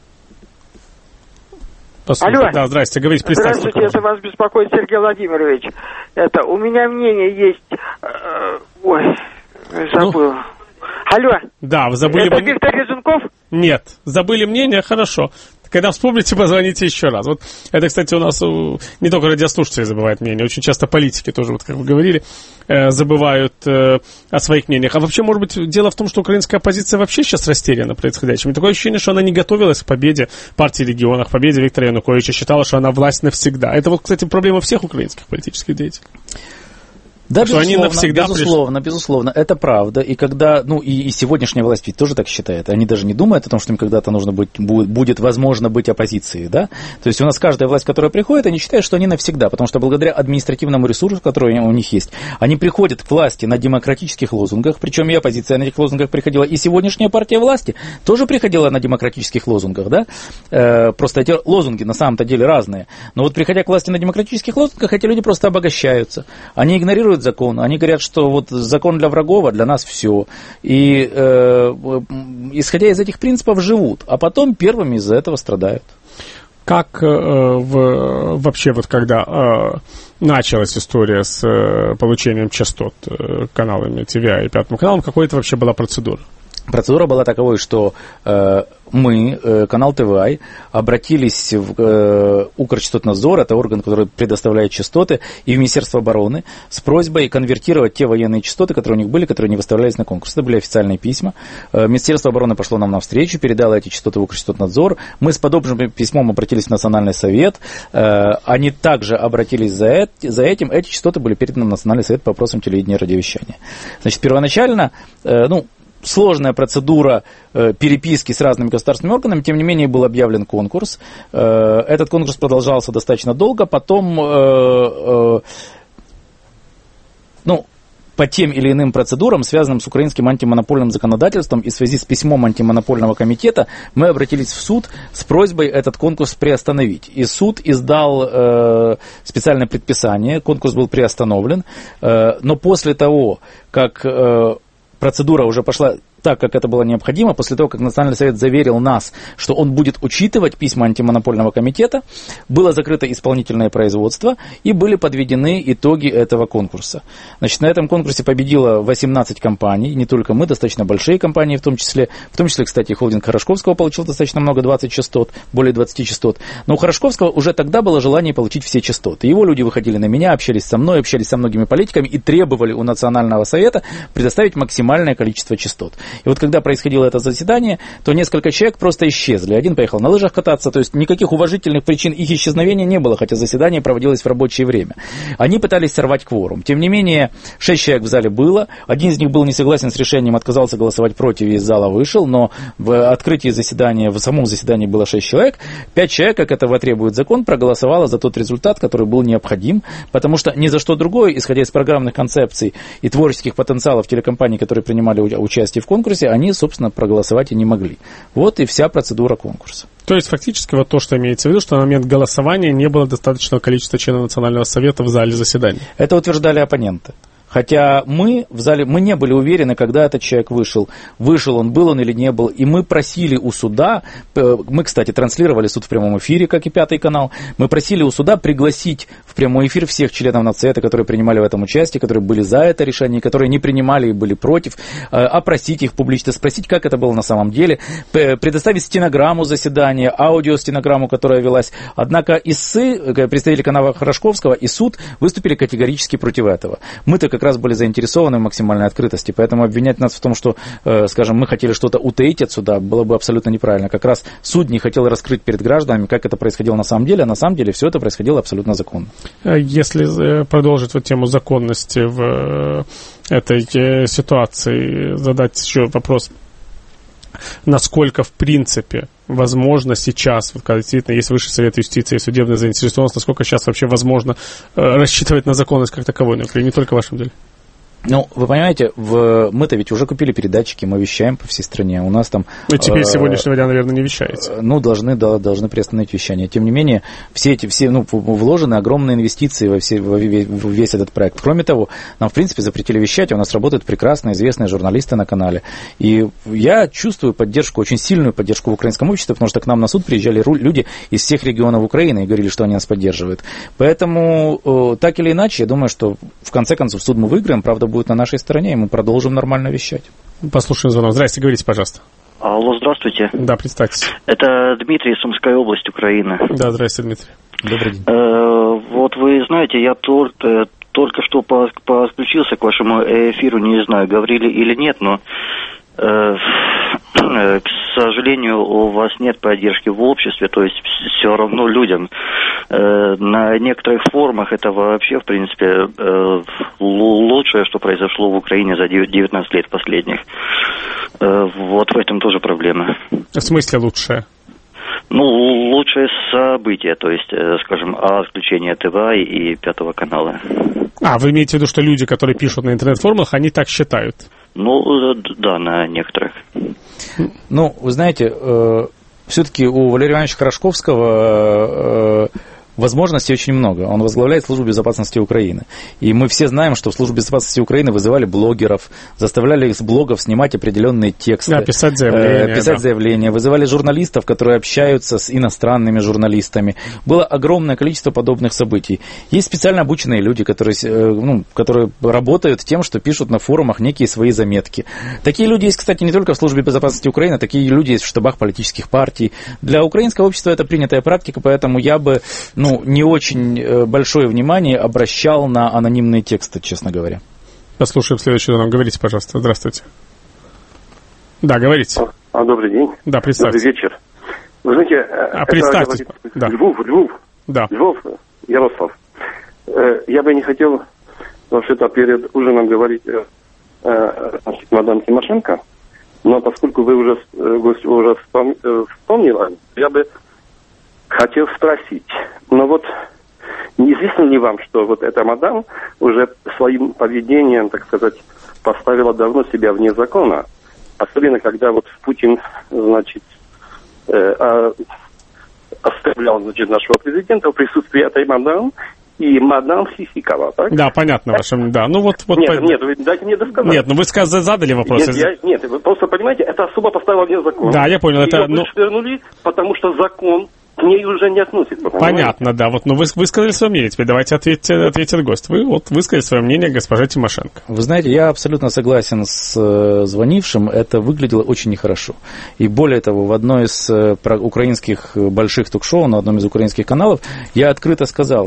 Послушайте. Алло. Да, здрасте, говорите, представьте. Здравствуйте, это вас беспокоит Сергей Владимирович. Это, у меня мнение есть... Э, ой, забыл. Ну? Алло. Да, вы забыли... Это Виктор Резунков? Нет, забыли мнение, хорошо. Когда вспомните, позвоните еще раз. Вот это, кстати, у нас у, не только радиослушатели забывают мнение, очень часто политики тоже, вот как вы говорили, э, забывают э, о своих мнениях. А вообще, может быть, дело в том, что украинская оппозиция вообще сейчас растеряна происходящим. И такое ощущение, что она не готовилась к победе партии регионов, к победе Виктора Януковича, считала, что она власть навсегда. Это вот, кстати, проблема всех украинских политических деятелей. Да, что безусловно, они навсегда безусловно, пришли. безусловно, это правда. И когда, ну, и, и сегодняшняя власть ведь тоже так считает. Они даже не думают о том, что им когда-то нужно быть, будет, будет возможно быть оппозицией, да. То есть у нас каждая власть, которая приходит, они считают, что они навсегда, потому что благодаря административному ресурсу, который у них есть, они приходят к власти на демократических лозунгах, причем и оппозиция на этих лозунгах приходила, и сегодняшняя партия власти тоже приходила на демократических лозунгах, да. Э, просто эти лозунги на самом-то деле разные. Но вот приходя к власти на демократических лозунгах, эти люди просто обогащаются. Они игнорируют закон, они говорят, что вот закон для врагов, а для нас все. И э, исходя из этих принципов живут, а потом первыми из-за этого страдают. Как э, в, вообще вот когда э, началась история с э, получением частот э, каналами ти ви ай и Пятым каналом, какой это вообще была процедура? Процедура была таковой, что э, мы, э, канал ти ви ай, обратились в э, Укрчастотнадзор, это орган, который предоставляет частоты, и в Министерство обороны с просьбой конвертировать те военные частоты, которые у них были, которые не выставлялись на конкурс. Это были официальные письма. Э, Министерство обороны пошло нам навстречу, передало эти частоты в Укрчастотнадзор. Мы с подобным письмом обратились в Национальный совет. Э, они также обратились за, это, за этим. Эти частоты были переданы в Национальный совет по вопросам телевидения и радиовещания. Значит, первоначально, э, ну, сложная процедура э, переписки с разными государственными органами, тем не менее был объявлен конкурс. Э, этот конкурс продолжался достаточно долго, потом э, э, ну, по тем или иным процедурам, связанным с украинским антимонопольным законодательством, и в связи с письмом антимонопольного комитета мы обратились в суд с просьбой этот конкурс приостановить. И суд издал э, специальное предписание, конкурс был приостановлен, э, но после того, как э, процедура уже пошла так, как это было необходимо, после того, как Национальный совет заверил нас, что он будет учитывать письма антимонопольного комитета, было закрыто исполнительное производство и были подведены итоги этого конкурса. Значит, на этом конкурсе победило восемнадцать компаний, не только мы, достаточно большие компании в том числе, в том числе, кстати, холдинг Хорошковского получил достаточно много, двадцать частот, более двадцать частот, но у Хорошковского уже тогда было желание получить все частоты. Его люди выходили на меня, общались со мной, общались со многими политиками и требовали у Национального совета предоставить максимальное количество частот. И вот когда происходило это заседание, то несколько человек просто исчезли. Один поехал на лыжах кататься, то есть никаких уважительных причин их исчезновения не было, хотя заседание проводилось в рабочее время. Они пытались сорвать кворум. Тем не менее, шесть человек в зале было, один из них был не согласен с решением, отказался голосовать против и из зала вышел, но в открытии заседания, в самом заседании было шесть человек, пять человек, как этого требует закон, проголосовало за тот результат, который был необходим, потому что ни за что другое, исходя из программных концепций и творческих потенциалов телекомпаний, которые принимали участие в конкурсе, они, собственно, проголосовать и не могли. Вот и вся процедура конкурса. То есть, фактически, вот то, что имеется в виду, что на момент голосования не было достаточного количества членов Национального совета в зале заседаний. Это утверждали оппоненты. Хотя мы в зале, мы не были уверены, когда этот человек вышел. Вышел он, был он или не был. И мы просили у суда, мы, кстати, транслировали суд в прямом эфире, как и Пятый канал, мы просили у суда пригласить в прямой эфир всех членов Нацсовета, которые принимали в этом участие, которые были за это решение, которые не принимали и были против, опросить их публично, спросить, как это было на самом деле, предоставить стенограмму заседания, аудиостенограмму, которая велась. Однако ИССы, представители канала Хорошковского и суд выступили категорически против этого. Мы-то как раз были заинтересованы в максимальной открытости, поэтому обвинять нас в том, что, э, скажем, мы хотели что-то утаить от суда, было бы абсолютно неправильно. Как раз суд не хотел раскрыть перед гражданами, как это происходило на самом деле, а на самом деле все это происходило абсолютно законно. Если продолжить вот тему законности в этой ситуации, задать еще вопрос, насколько, в принципе, возможно сейчас, вот, когда действительно есть Высший совет юстиции и судебная заинтересованность, насколько сейчас вообще возможно э, рассчитывать на законность как таковой, например, не только в вашем деле? Ну, вы понимаете, в... мы-то ведь уже купили передатчики, мы вещаем по всей стране. У нас там... Ну, теперь э... сегодняшнего дня, наверное, не вещаете. Ну, должны, да, должны приостановить вещание. Тем не менее, все эти, все, ну, вложены огромные инвестиции во, все, во весь этот проект. Кроме того, нам, в принципе, запретили вещать, у нас работают прекрасные, известные журналисты на канале. И я чувствую поддержку, очень сильную поддержку в украинском обществе, потому что к нам на суд приезжали люди из всех регионов Украины и говорили, что они нас поддерживают. Поэтому, так или иначе, я думаю, что в конце концов суд мы выиграем, правда, будет на нашей стороне, и мы продолжим нормально вещать. Послушаем звонок. Здрасте, говорите, пожалуйста. Алло, здравствуйте. Да, представьтесь. Это Дмитрий, Сумская область, Украина. Да, здравствуйте, Дмитрий. Добрый день. Э, вот вы знаете, я только, только что подключился к вашему эфиру, не знаю, говорили или нет, но э, к сожалению, у вас нет поддержки в обществе, то есть все равно людям э, на некоторых форумах это вообще, в принципе, э, лучшее, что произошло в Украине за девятнадцать лет последних. Э, вот в этом тоже проблема. В смысле лучшее? Ну, лучшее событие, то есть, э, скажем, отключение ТВ и Пятого канала. А, вы имеете в виду, что люди, которые пишут на интернет-форумах, они так считают? Ну, да, на некоторых. Ну, вы знаете, э, все-таки у Валерия Ивановича Хорошковского... Э, возможностей очень много. Он возглавляет службу безопасности Украины. И мы все знаем, что в службе безопасности Украины вызывали блогеров, заставляли их с блогов снимать определенные тексты. Да, писать заявления. Э, писать да. заявления. Вызывали журналистов, которые общаются с иностранными журналистами. Было огромное количество подобных событий. Есть специально обученные люди, которые, э, ну, которые работают тем, что пишут на форумах некие свои заметки. Такие люди есть, кстати, не только в службе безопасности Украины, такие люди есть в штабах политических партий. Для украинского общества это принятая практика, поэтому я бы... ну, не очень большое внимание обращал на анонимные тексты, честно говоря. Послушаем следующий звонок. Говорите, пожалуйста. Здравствуйте. Да, говорите. А, а, добрый день. Да, представьтесь. Добрый вечер. Вы знаете... А, представьтесь. Да. Львов, Львов. Да. Львов, Ярослав. Я бы не хотел, вообще-то, перед ужином говорить значит, мадам Тимошенко, но поскольку вы уже, гость уже вспомнили, я бы хотел спросить, но вот неизвестно ли вам, что вот эта мадам уже своим поведением, так сказать, поставила давно себя вне закона, особенно когда вот Путин, значит, э, оставлял, значит, нашего президента в присутствии этой мадам и мадам Хихикова, так? Да, понятно, вашим, да. Ну вот, вот. Нет, по... нет, вы дайте мне досказать. Нет, ну вы сказали, задали вопрос. Нет, я, нет, вы просто понимаете, это особо поставило вне закона. Да, я понял, ее это. Ну... вернули, потому что закон ней уже не относится. Понятно, да. Вот, ну вы высказали свое мнение. Теперь давайте ответьте, ответит гость. Вы вот высказали свое мнение, госпожа Тимошенко. Вы знаете, я абсолютно согласен с э, звонившим. Это выглядело очень нехорошо. И более того, в одной из э, про, украинских больших ток-шоу, на одном из украинских каналов, я открыто сказал,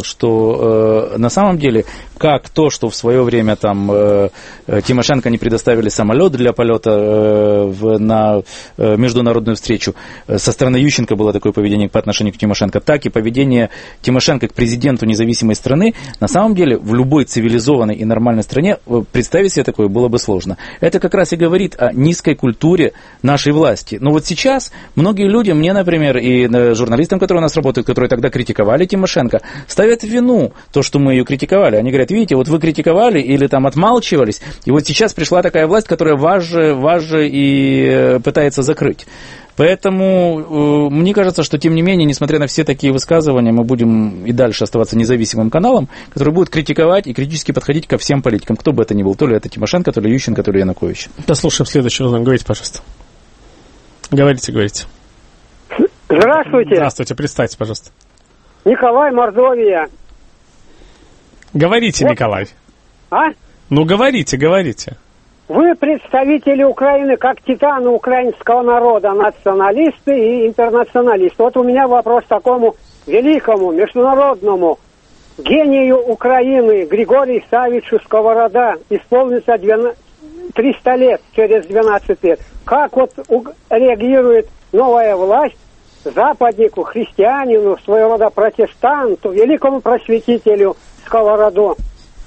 что э, на самом деле, как то, что в свое время там э, Тимошенко не предоставили самолет для полета э, в, на э, международную встречу, э, со стороны Ющенко было такое поведение по отношению к Тимошенко, так и поведение Тимошенко к президенту независимой страны, на самом деле в любой цивилизованной и нормальной стране представить себе такое было бы сложно. Это как раз и говорит о низкой культуре нашей власти. Но вот сейчас многие люди, мне, например, и журналистам, которые у нас работают, которые тогда критиковали Тимошенко, ставят в вину то, что мы ее критиковали. Они говорят, видите, вот вы критиковали или там отмалчивались, и вот сейчас пришла такая власть, которая вас же, вас же и пытается закрыть. Поэтому э, мне кажется, что, тем не менее, несмотря на все такие высказывания, мы будем и дальше оставаться независимым каналом, который будет критиковать и критически подходить ко всем политикам, кто бы это ни был, то ли это Тимошенко, то ли Ющенко, то ли Янукович. Послушаем следующего. Говорите, пожалуйста. Говорите, говорите. Здравствуйте. Здравствуйте, представьте, пожалуйста. Николай, Мордовия. Говорите, вот. Николай. А? Ну, говорите, говорите. Вы представители Украины как титаны украинского народа, националисты и интернационалисты. Вот у меня вопрос такому великому международному гению Украины Григорию Савичу Сковорода. Исполнится триста лет, через двенадцать лет. Как вот реагирует новая власть западнику, христианину, своего рода протестанту, великому просветителю Сковороду?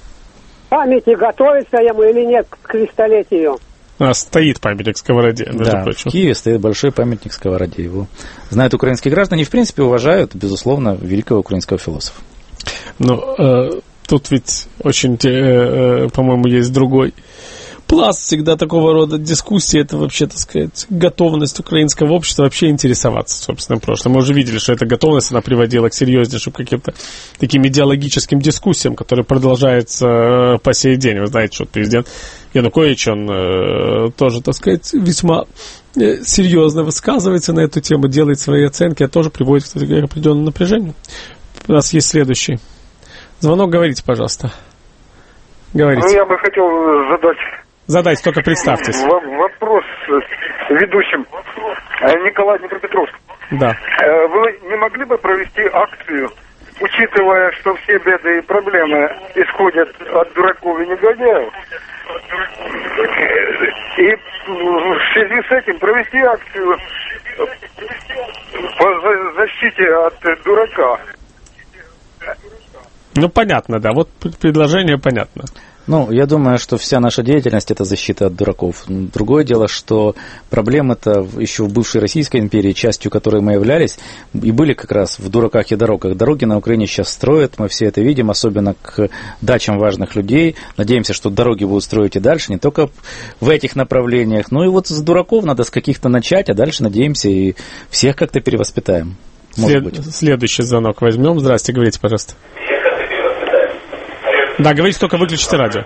Памятник готовится ему или нет к тристолетию? А, стоит памятник Сковороде, между да, прочим. В Киеве стоит большой памятник Сковороде. Его знают украинские граждане и, в принципе, уважают, безусловно, великого украинского философа. Ну, э, тут ведь очень, э, э, по-моему, есть другой пласт всегда такого рода дискуссии. Это вообще, так сказать, готовность украинского общества вообще интересоваться собственным прошлым. Мы уже видели, что эта готовность, она приводила к серьезнейшим каким-то таким идеологическим дискуссиям, которые продолжаются по сей день. Вы знаете, что президент Янукович, он э, тоже, так сказать, весьма э, серьезно высказывается на эту тему, делает свои оценки, а тоже приводит к определенному напряжению. У нас есть следующий звонок. Говорите, пожалуйста. Говорите. Ну, я бы хотел задать... Задайте, только представьтесь. Вопрос ведущим. Николай, Днепропетровск. Да. Вы не могли бы провести акцию, учитывая, что все беды и проблемы исходят от дураков и негодяев, и в связи с этим провести акцию по защите от дурака? Ну, понятно, да. Вот предложение понятно. Ну, я думаю, что вся наша деятельность – это защита от дураков. Другое дело, что проблемы-то еще в бывшей Российской империи, частью которой мы являлись, и были как раз в дураках и дорогах. Дороги на Украине сейчас строят, мы все это видим, особенно к дачам важных людей. Надеемся, что дороги будут строить и дальше, не только в этих направлениях. Ну и вот с дураков надо с каких-то начать, а дальше, надеемся, и всех как-то перевоспитаем. Может След... быть. Следующий звонок возьмем. Здравствуйте, говорите, пожалуйста. Да, говорите, только выключите радио.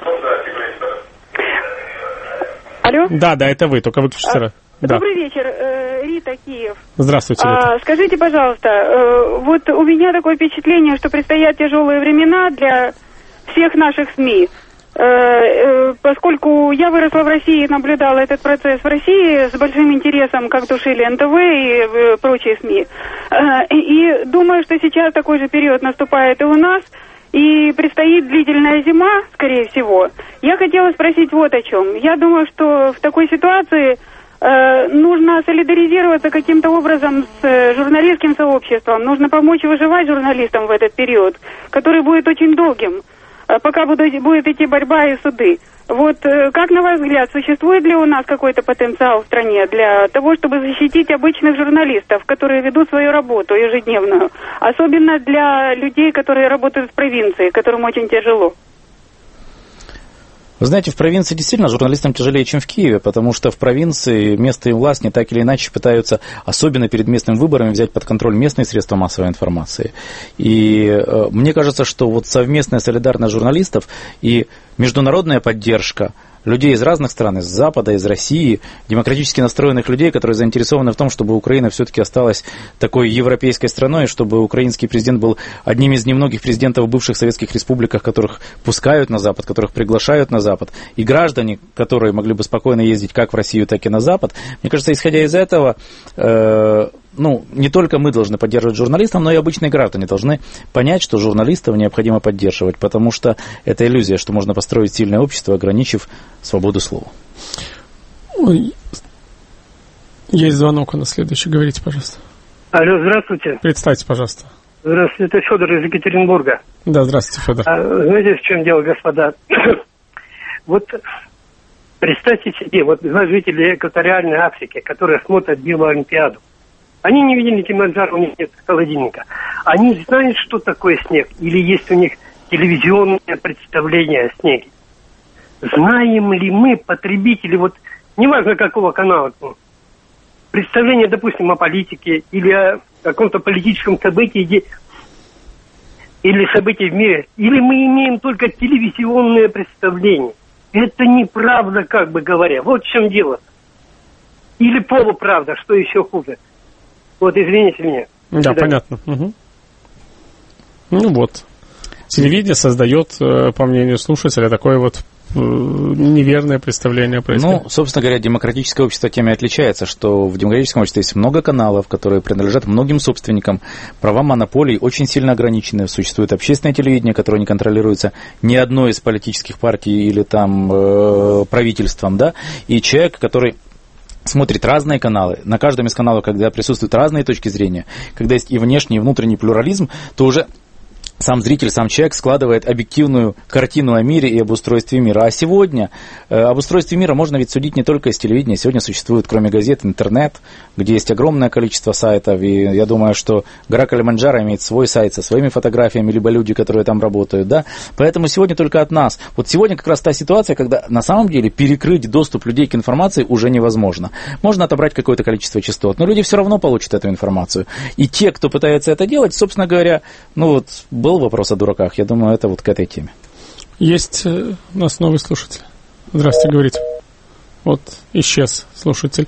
Алло? Да, да, это вы, только выключите а, радио. Да. Добрый вечер, э, Рита, Киев. Здравствуйте, Рита. А, скажите, пожалуйста, э, вот у меня такое впечатление, что предстоят тяжелые времена для всех наших СМИ. Э, э, поскольку я выросла в России и наблюдала этот процесс в России с большим интересом, как тушили эн тэ вэ и э, прочие СМИ. Э, и думаю, что сейчас такой же период наступает и у нас. И предстоит длительная зима, скорее всего. Я хотела спросить вот о чем. Я думаю, что в такой ситуации э, нужно солидаризироваться каким-то образом с э, журналистским сообществом. Нужно помочь выживать журналистам в этот период, который будет очень долгим, э, пока будет, будет идти борьба и суды. Вот э, как, на ваш взгляд, существует ли у нас какой-то потенциал в стране для того, чтобы защитить обычных журналистов, которые ведут свою работу ежедневную, особенно для людей, которые работают в провинции, которым очень тяжело? Вы знаете, в провинции действительно журналистам тяжелее, чем в Киеве, потому что в провинции местные власти так или иначе пытаются, особенно перед местными выборами, взять под контроль местные средства массовой информации. И э, мне кажется, что вот совместная солидарность журналистов и международная поддержка людей из разных стран, из Запада, из России, демократически настроенных людей, которые заинтересованы в том, чтобы Украина все-таки осталась такой европейской страной, чтобы украинский президент был одним из немногих президентов бывших советских республик, которых пускают на Запад, которых приглашают на Запад, и граждане, которые могли бы спокойно ездить как в Россию, так и на Запад. Мне кажется, исходя из этого, э, ну, не только мы должны поддерживать журналистов, но и обычные граждане должны понять, что журналистов необходимо поддерживать, потому что это иллюзия, что можно построить сильное общество, ограничив свободу слова. Ой. Есть звонок у нас следующий. Говорите, пожалуйста. Алло, здравствуйте. Представьте, пожалуйста. Здравствуйте, это Федор из Екатеринбурга. Да, здравствуйте, Федор. А, знаете, в чем дело, господа? Вот представьте себе, вот жители экваториальной Африки, которые смотрят Биоолимпиаду. Они не видели Килиманджаро, у них нет холодильника. Они знают, что такое снег? Или есть у них телевизионное представление о снеге? Знаем ли мы, потребители, вот неважно какого канала, представление, допустим, о политике или о каком-то политическом событии или событии в мире, или мы имеем только телевизионное представление? Это неправда, как бы говоря. Вот в чем дело. Или полуправда, что еще хуже. Вот, извините меня. Да, понятно. Угу. Ну вот. Телевидение создает, по мнению слушателя, такое вот неверное представление происходит. Ну, собственно говоря, демократическое общество тем и отличается, что в демократическом обществе есть много каналов, которые принадлежат многим собственникам. Права монополий очень сильно ограничены. Существует общественное телевидение, которое не контролируется ни одной из политических партий или там э, правительством, да, и человек, который смотрит разные каналы. На каждом из каналов, когда присутствуют разные точки зрения, когда есть и внешний, и внутренний плюрализм, то уже сам зритель, сам человек складывает объективную картину о мире и об устройстве мира. А сегодня э, об устройстве мира можно ведь судить не только из телевидения. Сегодня существует, кроме газет, интернет, где есть огромное количество сайтов. И я думаю, что гора Килиманджаро имеет свой сайт со своими фотографиями, либо люди, которые там работают. Да? Поэтому сегодня только от нас. Вот сегодня как раз та ситуация, когда на самом деле перекрыть доступ людей к информации уже невозможно. Можно отобрать какое-то количество частот, но люди все равно получат эту информацию. И те, кто пытается это делать, собственно говоря, ну вот был вопрос о дураках, я думаю, это вот к этой теме. Есть у нас новый слушатель. Здравствуйте, говорите. Вот исчез слушатель.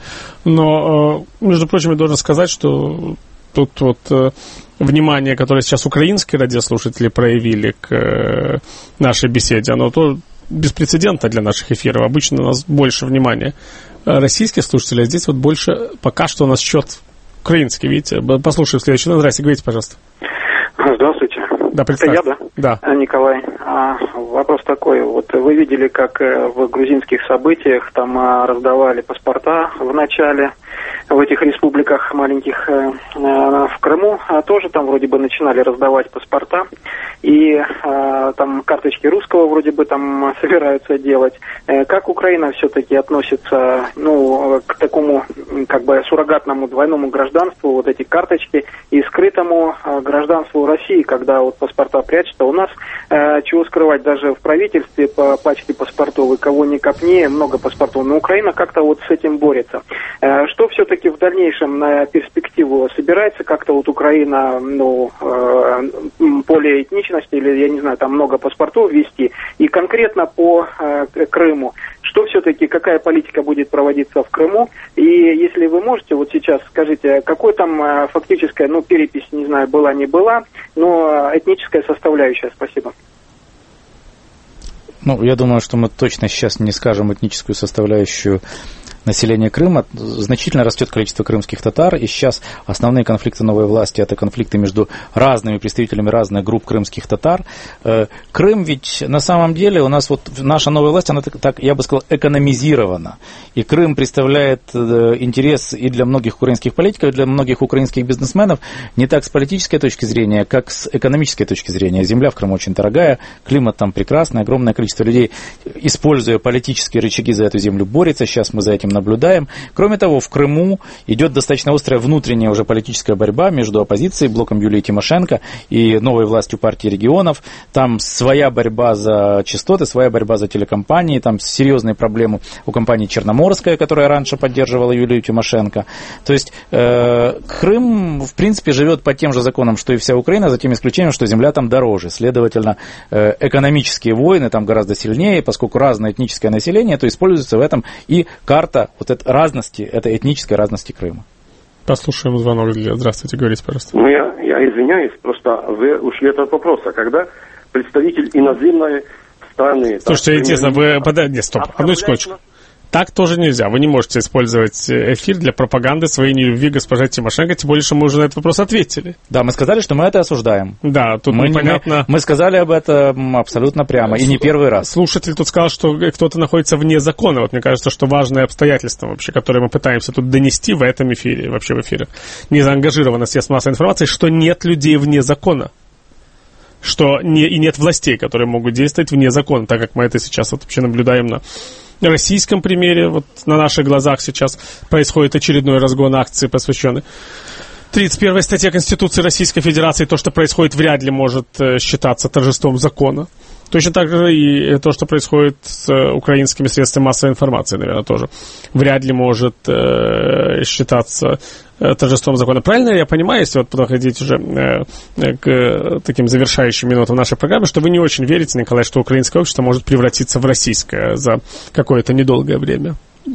Но, между прочим, я должен сказать, что тут вот внимание, которое сейчас украинские радиослушатели проявили к нашей беседе, оно то беспрецедентно для наших эфиров. Обычно у нас больше внимания российских слушателей, а здесь вот больше пока что у нас счет украинский, видите. Послушаем следующий. Ну, здрасте, говорите, пожалуйста. Здравствуйте. Да, это я, да? Да. Николай. А, вопрос такой. Вот вы видели, как в грузинских событиях там а, раздавали паспорта в начале в этих республиках маленьких э, э, в Крыму, а тоже там вроде бы начинали раздавать паспорта, и э, там карточки русского вроде бы там собираются делать. Э, как Украина все-таки относится, ну, к такому, как бы, суррогатному двойному гражданству, вот эти карточки, и скрытому э, гражданству России, когда вот паспорта прячутся? У нас, э, чего скрывать, даже в правительстве по пачке паспортов, и кого ни копни, много паспортов, но Украина как-то вот с этим борется. Э, что все-таки в дальнейшем на перспективу собирается как-то вот Украина, ну, э, поле этничности, или, я не знаю, там много паспортов ввести, и конкретно по э, Крыму, что все-таки, какая политика будет проводиться в Крыму, и если вы можете, вот сейчас скажите, какой там э, фактическая, ну, перепись, не знаю, была, не была, но этническая составляющая. Спасибо. Ну, я думаю, что мы точно сейчас не скажем этническую составляющую населения Крыма. Значительно растет количество крымских татар, и сейчас основные конфликты новой власти — это конфликты между разными представителями разных групп крымских татар. Крым ведь на самом деле у нас вот наша новая власть, она так, я бы сказал, экономизирована. И Крым представляет интерес и для многих украинских политиков, и для многих украинских бизнесменов не так с политической точки зрения, как с экономической точки зрения. Земля в Крыму очень дорогая, климат там прекрасный, огромное количество людей, используя политические рычаги за эту землю, борется. Сейчас мы за этим наблюдаем. Кроме того, в Крыму идет достаточно острая внутренняя уже политическая борьба между оппозицией, блоком Юлии Тимошенко и новой властью партии регионов. Там своя борьба за частоты, своя борьба за телекомпании, там серьезные проблемы у компании «Черноморская», которая раньше поддерживала Юлию Тимошенко. То есть э, Крым, в принципе, живет по тем же законам, что и вся Украина, за тем исключением, что земля там дороже. Следовательно, э, экономические войны там гораздо сильнее, поскольку разное этническое население, то используется в этом и карта вот этой разности, этой этнической разности Крыма. Послушаем звонок. Здравствуйте, говорите, пожалуйста. Ну, я, я извиняюсь, просто вы ушли от вопроса. Когда представитель иноземной страны... Слушайте, так, интересно, вы... Пода... Нет, стоп, одну секундочку. Так тоже нельзя. Вы не можете использовать эфир для пропаганды своей нелюбви госпожи Тимошенко, тем более, что мы уже на этот вопрос ответили. Да, мы сказали, что мы это осуждаем. Да, тут мы, непонятно... Мы, мы сказали об этом абсолютно прямо, и не первый раз. Слушатель тут сказал, что кто-то находится вне закона. Вот мне кажется, что важное обстоятельство вообще, которое мы пытаемся тут донести в этом эфире, вообще в эфире, не заангажировано средств массовой информации, что нет людей вне закона. Что не, и нет властей, которые могут действовать вне закона, так как мы это сейчас вот вообще наблюдаем на российском примере. Вот на наших глазах сейчас происходит очередной разгон акций, посвященный тридцать первой статье Конституции Российской Федерации. То, что происходит, вряд ли может считаться торжеством закона. Точно так же и то, что происходит с украинскими средствами массовой информации, наверное, тоже вряд ли может э, считаться э, торжеством закона. Правильно я понимаю, если вот подходить уже э, к таким завершающим минутам нашей программы, что вы не очень верите, Николай, что украинское общество может превратиться в российское за какое-то недолгое время?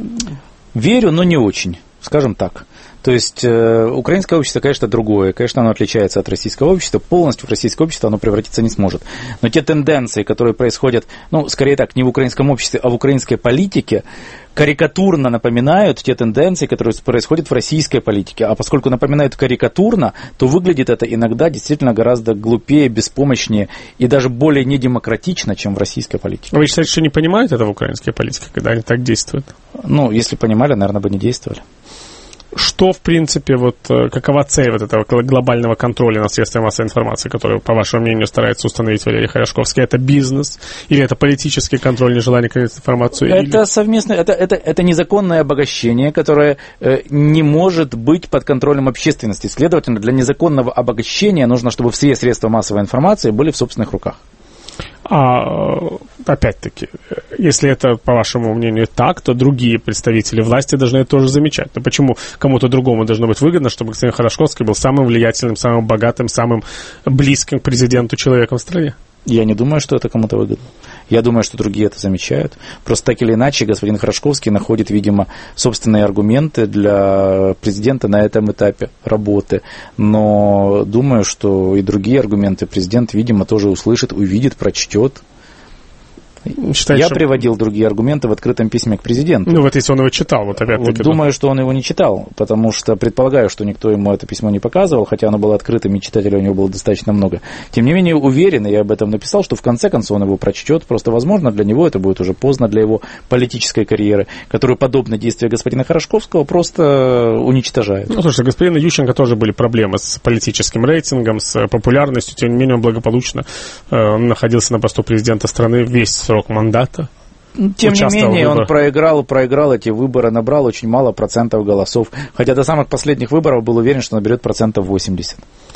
Верю, но не очень, скажем так. То есть э, украинское общество, конечно, другое, конечно, оно отличается от российского общества, полностью в российское общество оно превратиться не сможет. Но те тенденции, которые происходят, ну, скорее так, не в украинском обществе, а в украинской политике, карикатурно напоминают те тенденции, которые происходят в российской политике. А поскольку напоминают карикатурно, то выглядит это иногда действительно гораздо глупее, беспомощнее и даже более недемократично, чем в российской политике. Вы считаете, что не понимают это в украинской политике, когда они так действуют? Ну, если понимали, наверное, бы не действовали. Что, в принципе, вот какова цель вот этого глобального контроля над средствами массовой информации, который, по вашему мнению, старается установить Валерий Хорошковский? Это бизнес или это политический контроль, нежелание контролировать информацию? Это или... совместное, это, это, это незаконное обогащение, которое э, не может быть под контролем общественности. Следовательно, для незаконного обогащения нужно, чтобы все средства массовой информации были в собственных руках. А, опять-таки, если это, по вашему мнению, так, то другие представители власти должны это тоже замечать. Но почему кому-то другому должно быть выгодно, чтобы господин Хорошковский был самым влиятельным, самым богатым, самым близким к президенту человеком в стране? Я не думаю, что это кому-то выгодно. Я думаю, что другие это замечают. Просто так или иначе господин Хорошковский находит, видимо, собственные аргументы для президента на этом этапе работы. Но думаю, что и другие аргументы президент, видимо, тоже услышит, увидит, прочтет. Считаете, я что... приводил другие аргументы в открытом письме к президенту. Ну вот если он его читал, вот опять-таки. Вот думаю, что он его не читал, потому что предполагаю, что никто ему это письмо не показывал, хотя оно было открытым, и читателей у него было достаточно много. Тем не менее, уверен, и я об этом написал, что в конце концов он его прочтет. Просто, возможно, для него это будет уже поздно, для его политической карьеры, которую подобные действия господина Хорошковского просто уничтожают. Ну, слушай, господина Ющенко тоже были проблемы с политическим рейтингом, с популярностью, тем не менее, он благополучно э, находился на посту президента страны весь срок мандата. Тем не менее, он проиграл, проиграл эти выборы, набрал очень мало процентов голосов. Хотя до самых последних выборов был уверен, что наберет процентов восемьдесят.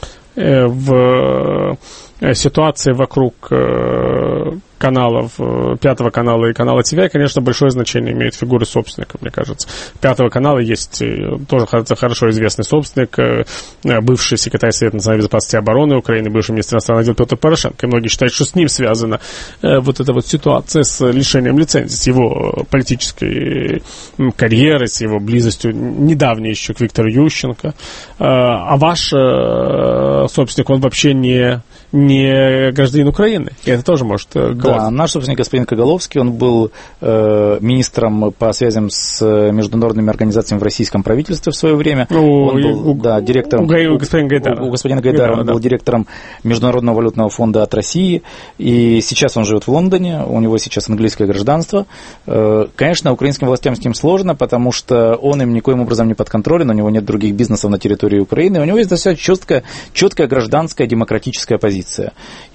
В ситуации вокруг каналов, Пятого канала и канала ТВ, конечно, большое значение имеют фигуры собственников, мне кажется. Пятого канала есть тоже хорошо известный собственник, бывший секретарь Совета национальной безопасности и обороны Украины, бывший министр иностранных дел Петр Порошенко. И многие считают, что с ним связана вот эта вот ситуация с лишением лицензии, с его политической карьерой, с его близостью недавней еще к Виктору Ющенко. А ваш собственник, он вообще не, не гражданин Украины. И это тоже может... Да, наш собственник господин Коголовский, он был э, министром по связям с международными организациями в российском правительстве в свое время. У, он был, у, да, директором... У, у господина Гайдара. У, у господина Гайдара, Гайдара он да. был директором Международного валютного фонда от России. И сейчас он живет в Лондоне, у него сейчас английское гражданство. Э, конечно, украинским властям с ним сложно, потому что он им никоим образом не подконтролен, у него нет других бизнесов на территории Украины. У него есть достаточно четкая, четкая гражданская демократическая позиция. позиция.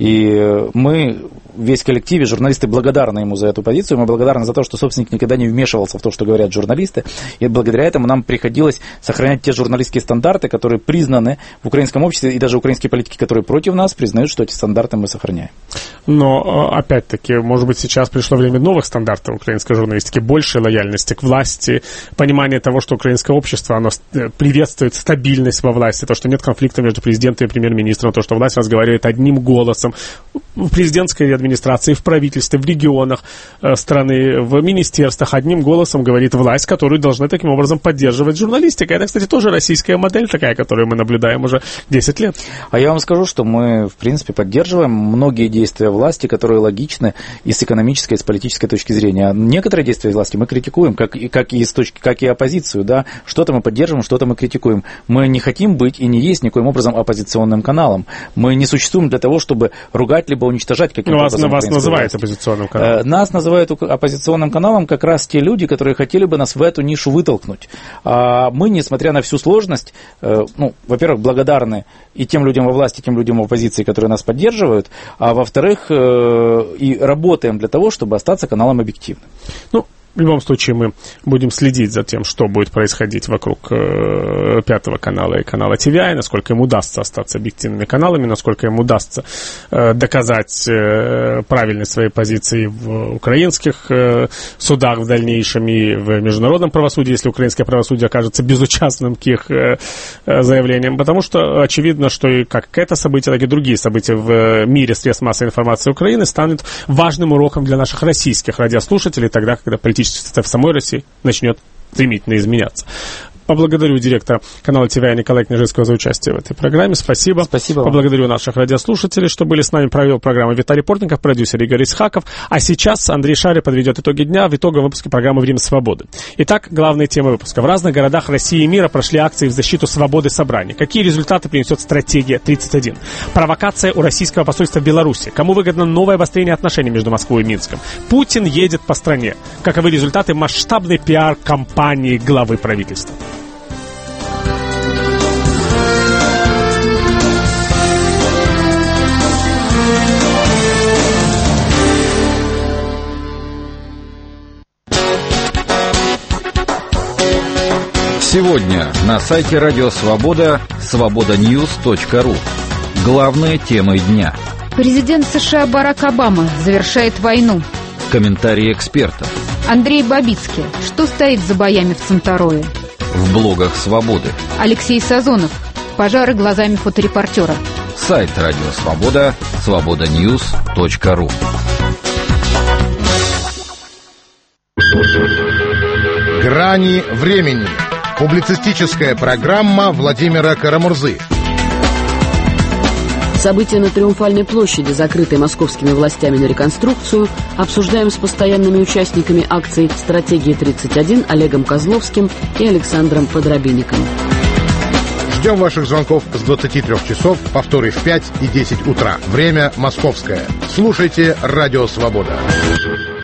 И мы, весь коллектив, журналисты благодарны ему за эту позицию, мы благодарны за то, что собственник никогда не вмешивался в то, что говорят журналисты, и благодаря этому нам приходилось сохранять те журналистские стандарты, которые признаны в украинском обществе, и даже украинские политики, которые против нас, признают, что эти стандарты мы сохраняем. Но, опять-таки, может быть, сейчас пришло время новых стандартов украинской журналистики, большей лояльности к власти, понимание того, что украинское общество, оно приветствует стабильность во власти, то, что нет конфликта между президентом и премьер-министром, то, что власть разговаривает одним голосом в президентской администрации, в правительстве, в регионах э, страны, в министерствах одним голосом говорит власть, которую должны таким образом поддерживать журналистика. Это, кстати, тоже российская модель такая, которую мы наблюдаем уже десять лет. А я вам скажу, что мы, в принципе, поддерживаем многие действия власти, которые логичны и с экономической, и с политической точки зрения. Некоторые действия власти мы критикуем, как и, как и, с точки, как и оппозицию. Да? Что-то мы поддерживаем, что-то мы критикуем. Мы не хотим быть и не есть никоим образом оппозиционным каналом. Мы не существуем для того, чтобы ругать либо уничтожать каким-то вас, образом. Вас называют оппозиционным каналом. Нас называют оппозиционным каналом как раз те люди, которые хотели бы нас в эту нишу вытолкнуть. А мы, несмотря на всю сложность, ну, во-первых, благодарны и тем людям во власти, и тем людям в оппозиции, которые нас поддерживают, а во-вторых, и работаем для того, чтобы остаться каналом объективным. Ну, в любом случае мы будем следить за тем, что будет происходить вокруг э, Пятого канала и канала ти ви ай, насколько им удастся остаться объективными каналами, насколько им удастся э, доказать э, правильность своей позиции в украинских э, судах в дальнейшем и в международном правосудии, если украинское правосудие окажется безучастным к их э, заявлениям, потому что очевидно, что и как это событие, так и другие события в мире средств массовой информации Украины станут важным уроком для наших российских радиослушателей, тогда, когда политический в самой России начнет стремительно изменяться. Поблагодарю директора канала ти ви ай Николая Княжицкого за участие в этой программе. Спасибо. Спасибо. Поблагодарю наших радиослушателей, что были с нами. Провел программу Виталий Портников, продюсер Игорь Исхаков. А сейчас Андрей Шарий подведет итоги дня в итоговом выпуске программы «Время свободы». Итак, главные темы выпуска. В разных городах России и мира прошли акции в защиту свободы собраний. Какие результаты принесет стратегия тридцать один? Провокация у российского посольства в Беларуси. Кому выгодно новое обострение отношений между Москвой и Минском? Путин едет по стране. Каковы результаты масштабной пиар-кампании главы правительства? Сегодня на сайте Радио Свобода свобода ньюс точка ру. Главные темы дня. Президент США Барак Обама завершает войну. Комментарии экспертов. Андрей Бабицкий. Что стоит за боями в Цанторое? В блогах Свободы. Алексей Сазонов. Пожары глазами фоторепортера. Сайт Радио Свобода свобода ньюс точка ру. Грани времени. Публицистическая программа Владимира Карамурзы. События на Триумфальной площади, закрытой московскими властями на реконструкцию, обсуждаем с постоянными участниками акций «Стратегия тридцать один» Олегом Козловским и Александром Подробинником. Ждем ваших звонков с двадцати трёх часов, повторы в пять и десять утра. Время московское. Слушайте Радио Свобода.